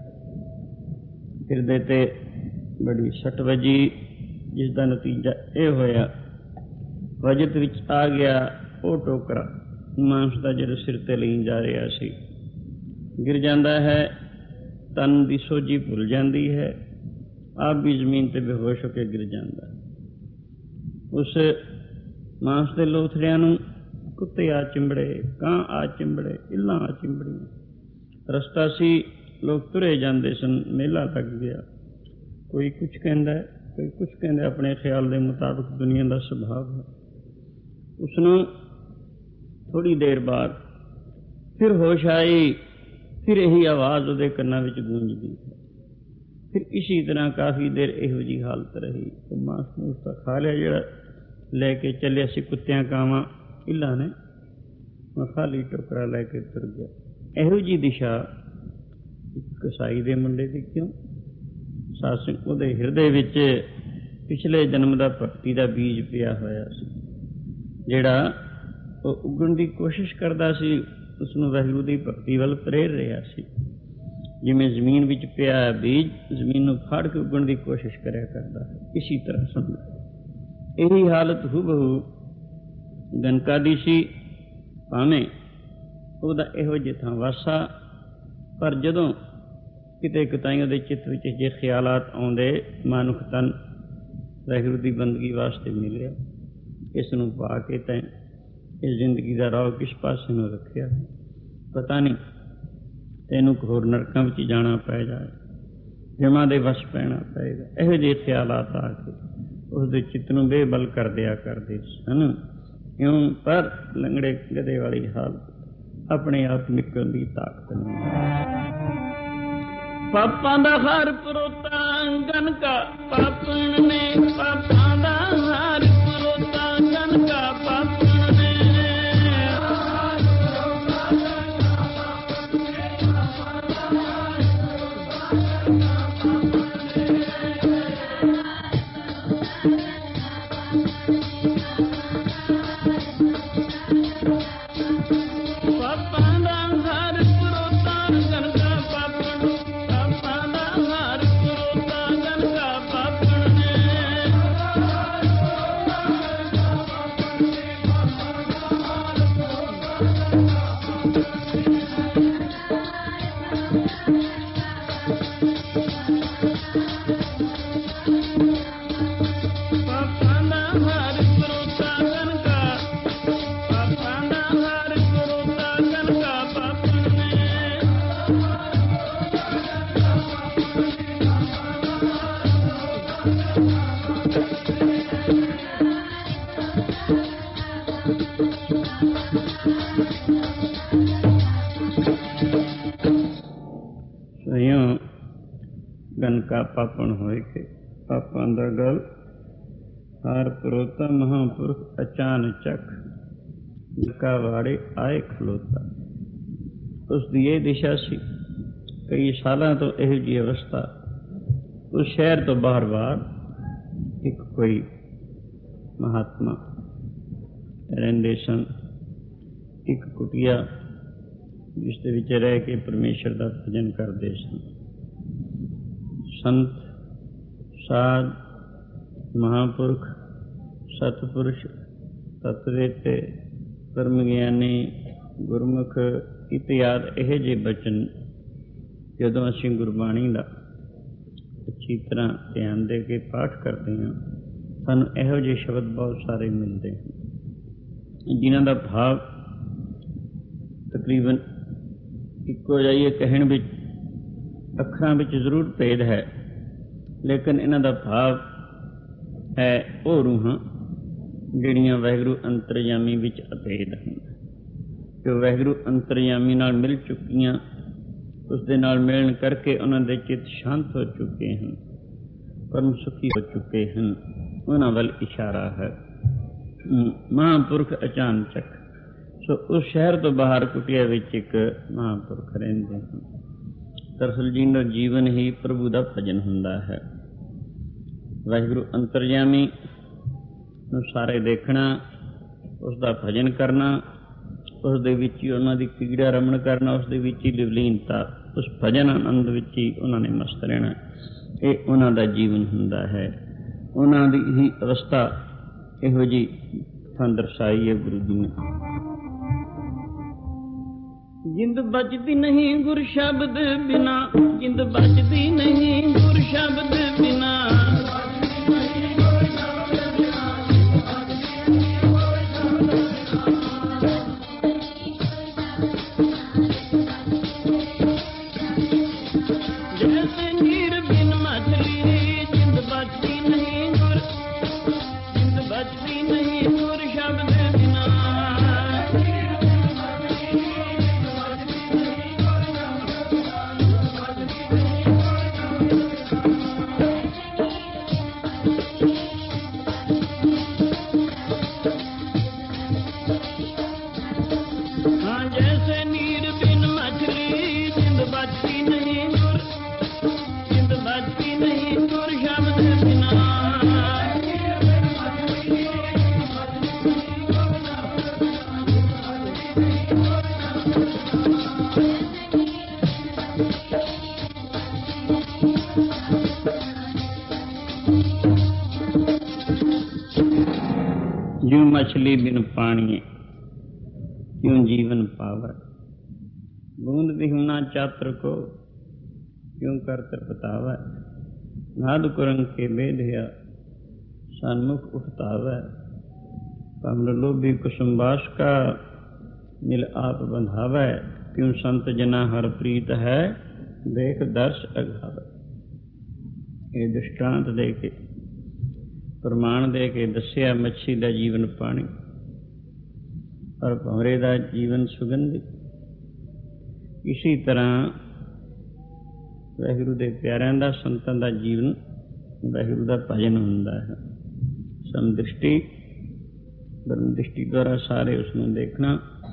[SPEAKER 1] ਹਿਰਦੇ ਤੇ ਬੜੀ ਸੱਟ ਵੱਜੀ, ਜਿਸ ਦਾ ਨਤੀਜਾ ਇਹ ਹੋਇਆ ਵਜਤ ਵਿੱਚ ਆ ਗਿਆ ਉਹ ਟੋਕਰਾ ਮਾਂਸ ਦਾ ਜਿਹੜਾ ਸਿਰ ਤੇ ਲਈ ਜਾ ਰਿਹਾ ਸੀ, ਗਿਰ ਜਾਂਦਾ ਹੈ। ਤਨ ਦੀ ਸੋਝੀ ਭੁੱਲ ਜਾਂਦੀ ਹੈ, ਆਪ ਵੀ ਜ਼ਮੀਨ ਤੇ ਬੇਹੋਸ਼ ਹੋ ਕੇ ਗਿਰ ਜਾਂਦਾ ਹੈ। ਉਸ ਮਾਂਸ ਦੇ ਲੋਥੜਿਆਂ ਨੂੰ ਕੁੱਤੇ ਆ ਚਿੰਬੜੇ, ਕਾਂ ਆ ਚਿੰਬੜੇ, ਇੱਲਾਂ ਆ ਚਿੰਬੜੀਆਂ। ਰਸਤਾ ਸੀ, ਲੋਕ ਤੁਰੇ ਜਾਂਦੇ ਸਨ, ਮੇਲਾ ਲੱਗ ਗਿਆ। ਕੋਈ ਕੁਛ ਕਹਿੰਦਾ, ਕੋਈ ਕੁਛ ਕਹਿੰਦਾ, ਆਪਣੇ ਖਿਆਲ ਦੇ ਮੁਤਾਬਕ ਦੁਨੀਆ ਦਾ ਸੁਭਾਅ ਹੈ। ਉਸਨੂੰ ਥੋੜ੍ਹੀ ਦੇਰ ਬਾਅਦ ਫਿਰ ਹੋਸ਼ ਆਈ, ਫਿਰ ਇਹੀ ਆਵਾਜ਼ ਉਹਦੇ ਕੰਨਾਂ ਵਿੱਚ ਗੂੰਜਦੀ ਹੈ। ਫਿਰ ਇਸੀ ਤਰ੍ਹਾਂ ਕਾਫੀ ਦੇਰ ਇਹੋ ਜਿਹੀ ਹਾਲਤ ਰਹੀ। ਉਹ ਮਾਂਸ ਮੂਸ ਤਾਂ ਖਾ ਲਿਆ ਜਿਹੜਾ ਲੈ ਕੇ ਚੱਲਿਆ ਸੀ ਕੁੱਤਿਆਂ ਕਾਵਾਂ ਇੱਲਾਂ ਨੇ, ਮੈਂ ਖਾਲੀ ਟੋਕਰਾ ਲੈ ਕੇ ਤੁਰ ਗਿਆ। ਇਹੋ ਜਿਹੀ ਦਿਸ਼ਾ ਇੱਕ ਕਸਾਈ ਦੇ ਮੁੰਡੇ ਦੀ ਕਿਉਂ? ਸਾਧ ਸਿੰਘ ਉਹਦੇ ਹਿਰਦੇ ਵਿੱਚ ਪਿਛਲੇ ਜਨਮ ਦਾ ਭਗਤੀ ਦਾ ਬੀਜ ਪਿਆ ਹੋਇਆ ਸੀ, ਜਿਹੜਾ ਉਹ ਉੱਗਣ ਦੀ ਕੋਸ਼ਿਸ਼ ਕਰਦਾ ਸੀ। ਉਸਨੂੰ ਵਾਹਿਗੁਰੂ ਦੀ ਭਗਤੀ ਵੱਲ ਪ੍ਰੇਰ ਰਿਹਾ ਸੀ। ਜਿਵੇਂ ਜ਼ਮੀਨ ਵਿੱਚ ਪਿਆ ਬੀਜ ਜ਼ਮੀਨ ਨੂੰ ਫਾੜ ਕੇ ਉੱਗਣ ਦੀ ਕੋਸ਼ਿਸ਼ ਕਰਿਆ ਕਰਦਾ ਹੈ, ਇਸੀ ਤਰ੍ਹਾਂ ਸਮਝੋ। ਇਹੀ ਹਾਲਤ ਹੂਬਹੂ ਗਨਕਾ ਦੀ ਸੀ। ਭਾਵੇਂ ਉਹਦਾ ਇਹੋ ਜਿਹੇ ਥਾਂ ਵਾਸਾ, ਪਰ ਜਦੋਂ ਕਿਤੇ ਕਿਤਾਈ ਉਹਦੇ ਚਿੱਤ ਵਿੱਚ ਜੇ ਖਿਆਲਾਤ ਆਉਂਦੇ, ਮਨੁੱਖ ਤਨ ਵਾਹਿਗੁਰੂ ਦੀ ਬੰਦਗੀ ਵਾਸਤੇ ਮਿਲਿਆ, ਇਸ ਨੂੰ ਪਾ ਕੇ ਤੈਂ ਇਸ ਜ਼ਿੰਦਗੀ ਦਾ ਰਾਹ ਕਿਸ ਪਾਸੇ ਨੂੰ ਰੱਖਿਆ, ਪਤਾ ਨਹੀਂ ਤੈਨੂੰ ਹੋਰ ਨਰਕਾਂ ਵਿੱਚ ਜਾਣਾ ਪੈ ਜਾਏ, ਜਮਾਂ ਦੇ ਵਸ ਪੈਣਾ ਪਏਗਾ। ਇਹੋ ਜਿਹੇ ਖਿਆਲਾਤ ਆ ਕੇ ਉਸਦੇ ਚਿੱਤ ਨੂੰ ਬੇਬਲ ਕਰ ਦਿਆ ਕਰਦੇ ਸਨ। ਇਉਂ ਪਰ ਲੰਗੜੇ ਗਧੇ ਵਾਲੀ ਹਾਲਤ, ਆਪਣੇ ਆਪ ਨਿਕਲਣ ਦੀ ਤਾਕਤ ਨਹੀਂ। ਪਾਪਾਂ ਦਾ ਹਰ ਪਰੋਤਾ ਗਨਕਾ ਪਾਪਣ ਨੇ, ਪਾਪਾਂ ਦਾ ਹਰ ਪਰੋਤਾ ਗਨਕਾ ਪਾਪਣ ਨੇ। ਗਨਕਾ ਪਾਪਣ ਹੋਏ ਕੇ ਪਾਪਾਂ ਦਾ ਗਲ ਹਰ ਪਰੋਤਾ ਮਹਾਂਪੁਰਖ ਅਚਾਨਚਕ ਗਨਕਾ ਵਾੜੇ ਆਏ ਖਲੋਤਾ। ਉਸ ਦੀ ਇਹ ਦਿਸ਼ਾ ਸੀ। ਕਈ ਸਾਲਾਂ ਤੋਂ ਇਹੋ ਜਿਹੀ ਅਵਸਥਾ ਉਸ ਸ਼ਹਿਰ ਤੋਂ ਬਾਹਰ ਇੱਕ ਕੋਈ ਮਹਾਤਮਾ ਰਹਿੰਦੇ ਸਨ। ਇੱਕ ਕੁਟੀਆ ਜਿਸ ਦੇ ਵਿੱਚ ਰਹਿ ਕੇ ਪਰਮੇਸ਼ਰ ਦਾ ਭਜਨ ਕਰਦੇ ਸਨ। ਸੰਤ, ਸਾਧ, ਮਹਾਂਪੁਰਖ, ਸਤਿਪੁਰਸ਼, ਤਤਵੇਤੇ, ਧਰਮ ਗਿਆਨੀ, ਗੁਰਮੁਖ ਇਤਿਆਦਿ ਇਹੋ ਜਿਹੇ ਬਚਨ ਜਦੋਂ ਅਸੀਂ ਗੁਰਬਾਣੀ ਦਾ ਅੱਛੀ ਤਰ੍ਹਾਂ ਧਿਆਨ ਦੇ ਕੇ ਪਾਠ ਕਰਦੇ ਹਾਂ, ਸਾਨੂੰ ਇਹੋ ਜਿਹੇ ਸ਼ਬਦ ਬਹੁਤ ਸਾਰੇ ਮਿਲਦੇ ਹਨ, ਜਿਨ੍ਹਾਂ ਦਾ ਭਾਵ ਤਕਰੀਬਨ ਇੱਕੋ ਜਿਹਾ ਹੀ ਕਹਿਣ ਵਿੱਚ, ਅੱਖਰਾਂ ਵਿੱਚ ਜ਼ਰੂਰ ਭੇਦ ਹੈ, ਲੇਕਿਨ ਇਹਨਾਂ ਦਾ ਭਾਵ ਹੈ ਉਹ ਰੂਹਾਂ ਜਿਹੜੀਆਂ ਵਾਹਿਗੁਰੂ ਅੰਤਰਯਾਮੀ ਵਿੱਚ ਅਭੇਦ ਹਨ, ਜੋ ਵਾਹਿਗੁਰੂ ਅੰਤਰਯਾਮੀ ਨਾਲ ਮਿਲ ਚੁੱਕੀਆਂ, ਉਸ ਦੇ ਨਾਲ ਮਿਲਣ ਕਰਕੇ ਉਹਨਾਂ ਦੇ ਚਿੱਤ ਸ਼ਾਂਤ ਹੋ ਚੁੱਕੇ ਹਨ, ਪਰਮ ਸੁਖੀ ਹੋ ਚੁੱਕੇ ਹਨ। ਉਹਨਾਂ ਵੱਲ ਇਸ਼ਾਰਾ ਹੈ। ਮਹਾਂਪੁਰਖ ਅਚਾਨਚਕ। ਸੋ ਉਸ ਸ਼ਹਿਰ ਤੋਂ ਬਾਹਰ ਕੁਟੀਆ ਵਿੱਚ ਇੱਕ ਮਹਾਂਪੁਰਖ ਰਹਿੰਦੇ ਹਨ। ਦਰਅਸਲ ਜੀਵਨ ਜੀਵਨ ਹੀ ਪ੍ਰਭੂ ਦਾ ਭਜਨ ਹੁੰਦਾ ਹੈ। ਵਾਹਿਗੁਰੂ ਅੰਤਰਜਾਮੀ ਨੂੰ ਸਾਰੇ ਦੇਖਣਾ, ਉਸ ਦਾ ਭਜਨ ਕਰਨਾ, ਉਸ ਦੇ ਵਿੱਚ ਹੀ ਉਹਨਾਂ ਦੀ ਪੀੜਾ ਰਮਣ ਕਰਨਾ, ਉਸ ਦੇ ਵਿੱਚ ਹੀ ਲਿਵਲੀਨਤਾ, ਉਸ ਭਜਨ ਆਨੰਦ ਵਿੱਚ ਹੀ ਉਹਨਾਂ ਨੇ ਮਸਤ ਰਹਿਣਾ। ਇਹ ਉਹਨਾਂ ਦਾ ਜੀਵਨ ਹੁੰਦਾ ਹੈ। ਉਹਨਾਂ ਦੀ ਹੀ ਅਵਸਥਾ ਇਹੋ ਜਿਹੀ ਥਾਂ ਦਰਸਾਈ ਹੈ ਗੁਰੂ ਜੀ ਨੇ। ਜਿੰਦ ਬਚਦੀ ਨਹੀਂ ਗੁਰ ਸ਼ਬਦ ਬਿਨਾ, ਜਿੰਦ ਬਚਦੀ ਨਹੀਂ ਗੁਰ ਸ਼ਬਦ ਬਿਨਾ। ਜੈਸੇ ਨੀਰ ਬਿਨ ਮਛਲੀ, ਜਿੰਦ ਬਚਦੀ ਨਹੀਂ ਗੁਰ, ਜਿੰਦ ਬਚਦੀ ਨਹੀਂ ਗੁਰ ਸ਼ਬਦ ਬਿਨਾ। ਜਿਉ ਮਛਲੀ ਬਿਨ ਪਾਣੀਏ, ਕਿਉਂ ਜੀਵਨ ਪਾਵੈ। ਬੂੰਦ ਵਿਹੁਣਾ ਚਾਤਰ ਕੋ, ਕਿਉਂ ਕਰ ਤ੍ਰਿਪਤਾਵੈ। ਨਾਦ ਕੁਰੰਗ ਕੇ ਬੇਧਿਆ, ਸਨਮੁਖ ਉਠਤਾਵੈ। ਕਮਲ ਲੋਭੀ ਕੁਸੁਮਬਾਸ ਕਾ, ਮਿਲ ਆਪ ਬੰਧਾਵੈ। ਕਿਉਂ ਸੰਤ ਜਨਾ ਹਰ ਪ੍ਰੀਤ ਹੈ, ਦੇਖ ਦਰਸ ਅਗਾਵੈ। ਇਹ ਦ੍ਰਿਸ਼ਟਾਂਤ ਦੇ ਕੇ, ਪ੍ਰਮਾਣ ਦੇ ਕੇ ਦੱਸਿਆ ਮੱਛੀ ਦਾ ਜੀਵਨ ਪਾਣੀ ਔਰ ਭੰਵਰੇ ਦਾ ਜੀਵਨ ਸੁਗੰਧੀ। ਇਸੀ ਤਰ੍ਹਾਂ ਵਾਹਿਗੁਰੂ ਦੇ ਪਿਆਰਿਆਂ ਦਾ, ਸੰਤਾਂ ਦਾ ਜੀਵਨ ਵਾਹਿਗੁਰੂ ਦਾ ਭਜਨ ਹੁੰਦਾ ਹੈ। ਸਮਦ੍ਰਿਸ਼ਟੀ, ਬ੍ਰਹਮ ਦ੍ਰਿਸ਼ਟੀ ਦੁਆਰਾ ਸਾਰੇ ਉਸ ਨੂੰ ਦੇਖਣਾ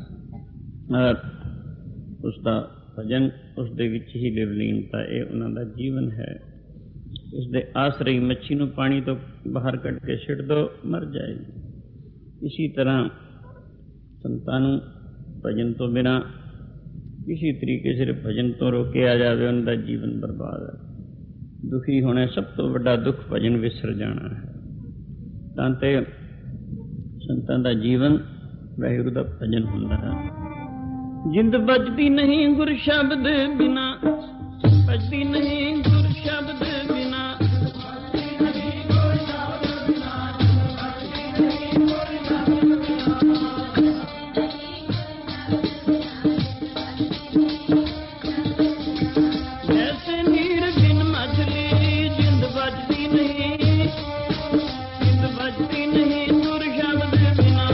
[SPEAKER 1] ਔਰ ਉਸ ਦਾ ਭਜਨ, ਉਸ ਦੇ ਵਿੱਚ ਹੀ ਲਿਵਲੀਨਤਾ, ਇਹ ਉਹਨਾਂ ਦਾ ਜੀਵਨ ਹੈ। ਇਸ ਦੇ ਆਸਰੇ ਹੀ ਮੱਛੀ ਨੂੰ ਪਾਣੀ ਤੋਂ ਬਾਹਰ ਕੱਢ ਕੇ ਸਿੱਟ ਦਿਓ, ਮਰ ਜਾਏਗੀ। ਇਸੀ ਤਰ੍ਹਾਂ ਸੰਤਾਂ ਨੂੰ ਭਜਨ ਤੋਂ ਬਿਨਾਂ ਕਿਸੇ ਤਰੀਕੇ ਸਿਰਫ ਭਜਨ ਤੋਂ ਰੋਕਿਆ ਜਾਵੇ, ਉਹਨਾਂ ਦਾ ਜੀਵਨ ਬਰਬਾਦ ਹੈ। ਦੁਖੀ ਹੋਣਾ ਸਭ ਤੋਂ ਵੱਡਾ ਦੁੱਖ, ਭਜਨ ਵਿਸਰ ਜਾਣਾ ਹੈ। ਤਾਂ ਤੇ ਸੰਤਾਂ ਦਾ ਜੀਵਨ ਵਾਹਿਗੁਰੂ ਦਾ ਭਜਨ ਹੁੰਦਾ ਹੈ। ਜਿੰਦ ਬਚਦੀ ਨਹੀਂ ਗੁਰ ਸ਼ਬਦ ਬਿਨਾ, ਬਚਦੀ ਨਹੀਂ ਗੁਰ ਸ਼ਬਦ ਬਿਨਾ। ਜੈਸੇ ਨੀਰ ਬਿਨ ਮਛਲੀ, ਜਿੰਦ ਬਚਦੀ ਨਹੀਂ, ਜਿੰਦ ਬਚਦੀ ਨਹੀਂ ਗੁਰ ਸ਼ਬਦ ਬਿਨਾ।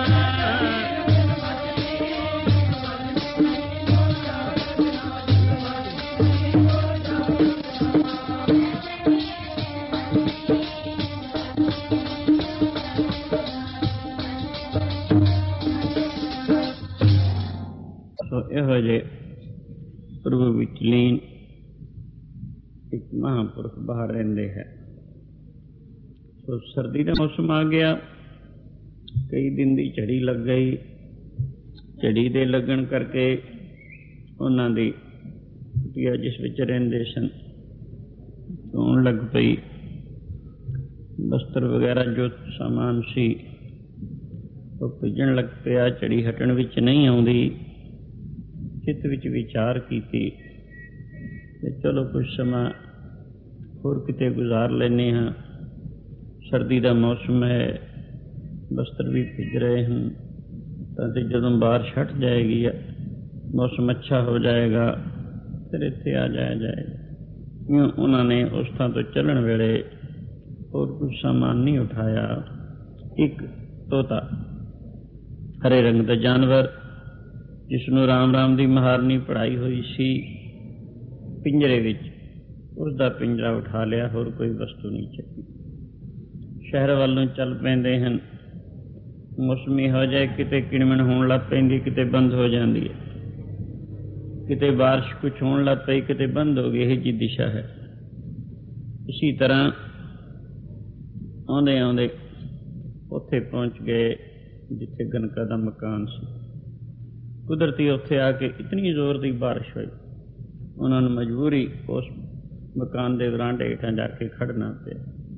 [SPEAKER 1] ਇਹੋ ਜਿਹੇ ਪ੍ਰਭੂ ਵਿੱਚ ਲੀਨ ਇੱਕ ਮਹਾਂਪੁਰਖ ਬਾਹਰ ਰਹਿੰਦੇ ਹੈ। ਸੋ ਸਰਦੀ ਦਾ ਮੌਸਮ ਆ ਗਿਆ, ਕਈ ਦਿਨ ਦੀ ਝੜੀ ਲੱਗ ਗਈ। ਝੜੀ ਦੇ ਲੱਗਣ ਕਰਕੇ ਉਹਨਾਂ ਦੀ ਕੁਟੀਆ ਜਿਸ ਵਿੱਚ ਰਹਿੰਦੇ ਸਨ ਧੋਣ ਲੱਗ ਪਈ। ਬਸਤਰ ਵਗੈਰਾ ਜੋ ਸਾਮਾਨ ਸੀ ਉਹ ਭਿੱਜਣ ਲੱਗ ਪਿਆ, ਝੜੀ ਹਟਣ ਵਿੱਚ ਨਹੀਂ ਆਉਂਦੀ। ਚਿੱਤ ਵਿੱਚ ਵਿਚਾਰ ਕੀਤੀ ਤੇ ਚਲੋ ਕੁਝ ਸਮਾਂ ਹੋਰ ਕਿਤੇ ਗੁਜ਼ਾਰ ਲੈਂਦੇ ਹਾਂ। ਸਰਦੀ ਦਾ ਮੌਸਮ ਹੈ, ਬਸਤਰ ਵੀ ਭਿੱਜ ਰਹੇ ਹਨ, ਤਾਂ ਤੇ ਜਦੋਂ ਬਾਰਿਸ਼ ਹਟ ਜਾਏਗੀ, ਮੌਸਮ ਅੱਛਾ ਹੋ ਜਾਏਗਾ, ਫਿਰ ਇੱਥੇ ਆ ਜਾਇਆ ਜਾਏਗਾ। ਉਹਨਾਂ ਨੇ ਉਸ ਥਾਂ ਤੋਂ ਚੱਲਣ ਵੇਲੇ ਹੋਰ ਕੁਝ ਸਾਮਾਨ ਨਹੀਂ ਉਠਾਇਆ। ਇੱਕ ਤੋਤਾ, ਹਰੇ ਰੰਗ ਦਾ ਜਾਨਵਰ, ਜਿਸ ਨੂੰ ਰਾਮ ਰਾਮ ਦੀ ਮਹਾਰਨੀ ਪੜ੍ਹਾਈ ਹੋਈ ਸੀ, ਪਿੰਜਰੇ ਵਿੱਚ, ਉਸ ਦਾ ਪਿੰਜਰਾ ਉਠਾ ਲਿਆ, ਹੋਰ ਕੋਈ ਵਸਤੂ ਨਹੀਂ ਚੱਕੀ। ਸ਼ਹਿਰ ਵੱਲ ਨੂੰ ਚੱਲ ਪੈਂਦੇ ਹਨ। ਮੌਸਮੀ ਹੋ ਜਾਏ, ਕਿਤੇ ਕਿਣਮਣ ਹੋਣ ਲੱਗ ਪੈਂਦੀ, ਕਿਤੇ ਬੰਦ ਹੋ ਜਾਂਦੀ ਹੈ। किते बारिश कुछ होने लग पई, किते बंद हो गई, यही जी दिशा है। इसी तरह आउंदे आउंदे उत्थे पहुंच गए जिथे गनका दा मकान सी। कुदरती उत्थे आके इतनी जोर दी बारिश हुई, उन्होंने मजबूरी उस मकान के वरांडे हेठां जाके खड़ना पिया।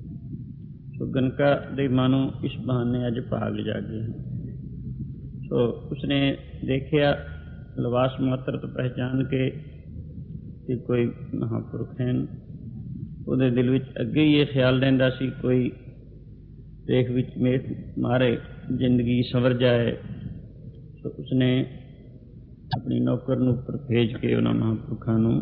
[SPEAKER 1] सो गनका दे मानो इस बहाने अज भाग जागे हैं। सो उसने देखिया लिबास मात्र तो पहचान के कि कोई महापुरुष हैं। उहदे दिल विच अगे ही ये ख्याल रहिंदा सी कोई देख विच मारे जिंदगी संवर जाए। तो उसने अपनी नौकर नूं उपर भेज के उन्हां महापुरुखां नूं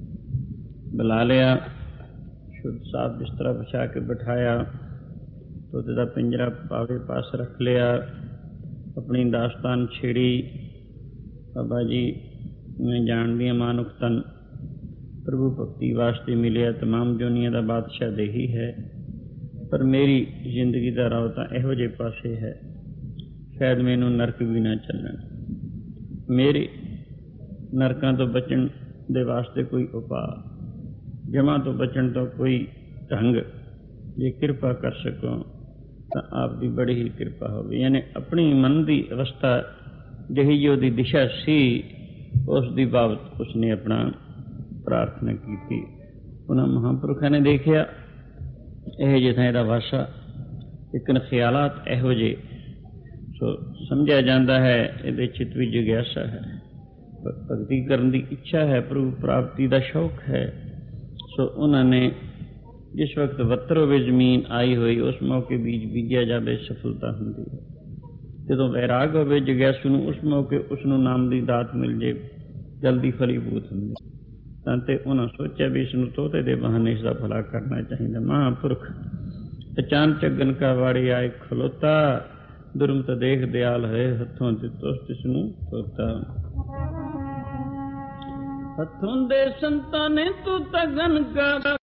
[SPEAKER 1] बुला लिया, शुद्ध साफ बिस्तरा बिछा के बिठाया, तोते दा पिंजरा पावे पास रख लिया, अपनी दास्तान छेड़ी। बाबा जी मैं जानदी मानुख तन प्रभु भक्ति वास्ते मिलिया, तमाम जोनिया दा बादशाह दे ही है, पर मेरी जिंदगी का राह तो इहो जे पासे है, शायद मैनू नरक भी ना चलन। मेरी नरकों तो बचन दे वास्ते कोई उपाय, जमा तो बचन तो कोई ढंग जे कृपा कर सको तो आपकी बड़ी ही कृपा होगी। यानी अपनी मन की अवस्था जही जो दी दिशा सी उस दी बाबत उसने अपना प्रार्थना की थी। उन्होंने महापुरुषों ने देखिया यह जिथा यदा वासा, लेकिन ख्यालात इहो जे सो समझा जाता है, ये चित भी जिग्यासा है, भगती करने की इच्छा है, प्रभु प्राप्ति का शौक है। सो उन्होंने जिस वक्त वत्तर होवे जमीन आई हुई उस मौके बीज बीजा जाए सफलता होंगी है। जो वैराग होवे जिग्यासू नूं उस मौके उसनूं नाम की दात मिल जाए जल्दी फलीभूत होंगी। तो उन्होंने सोचा भी इसनूं तोते दे बहाने इसका भला करना चाहिए। महापुरख अचानक गनका वाड़ी आए खलोता, दुर्मत देख दयाल है, हथों दितो तिसनूं तोता। हथों दे संतां ने तू तां गनका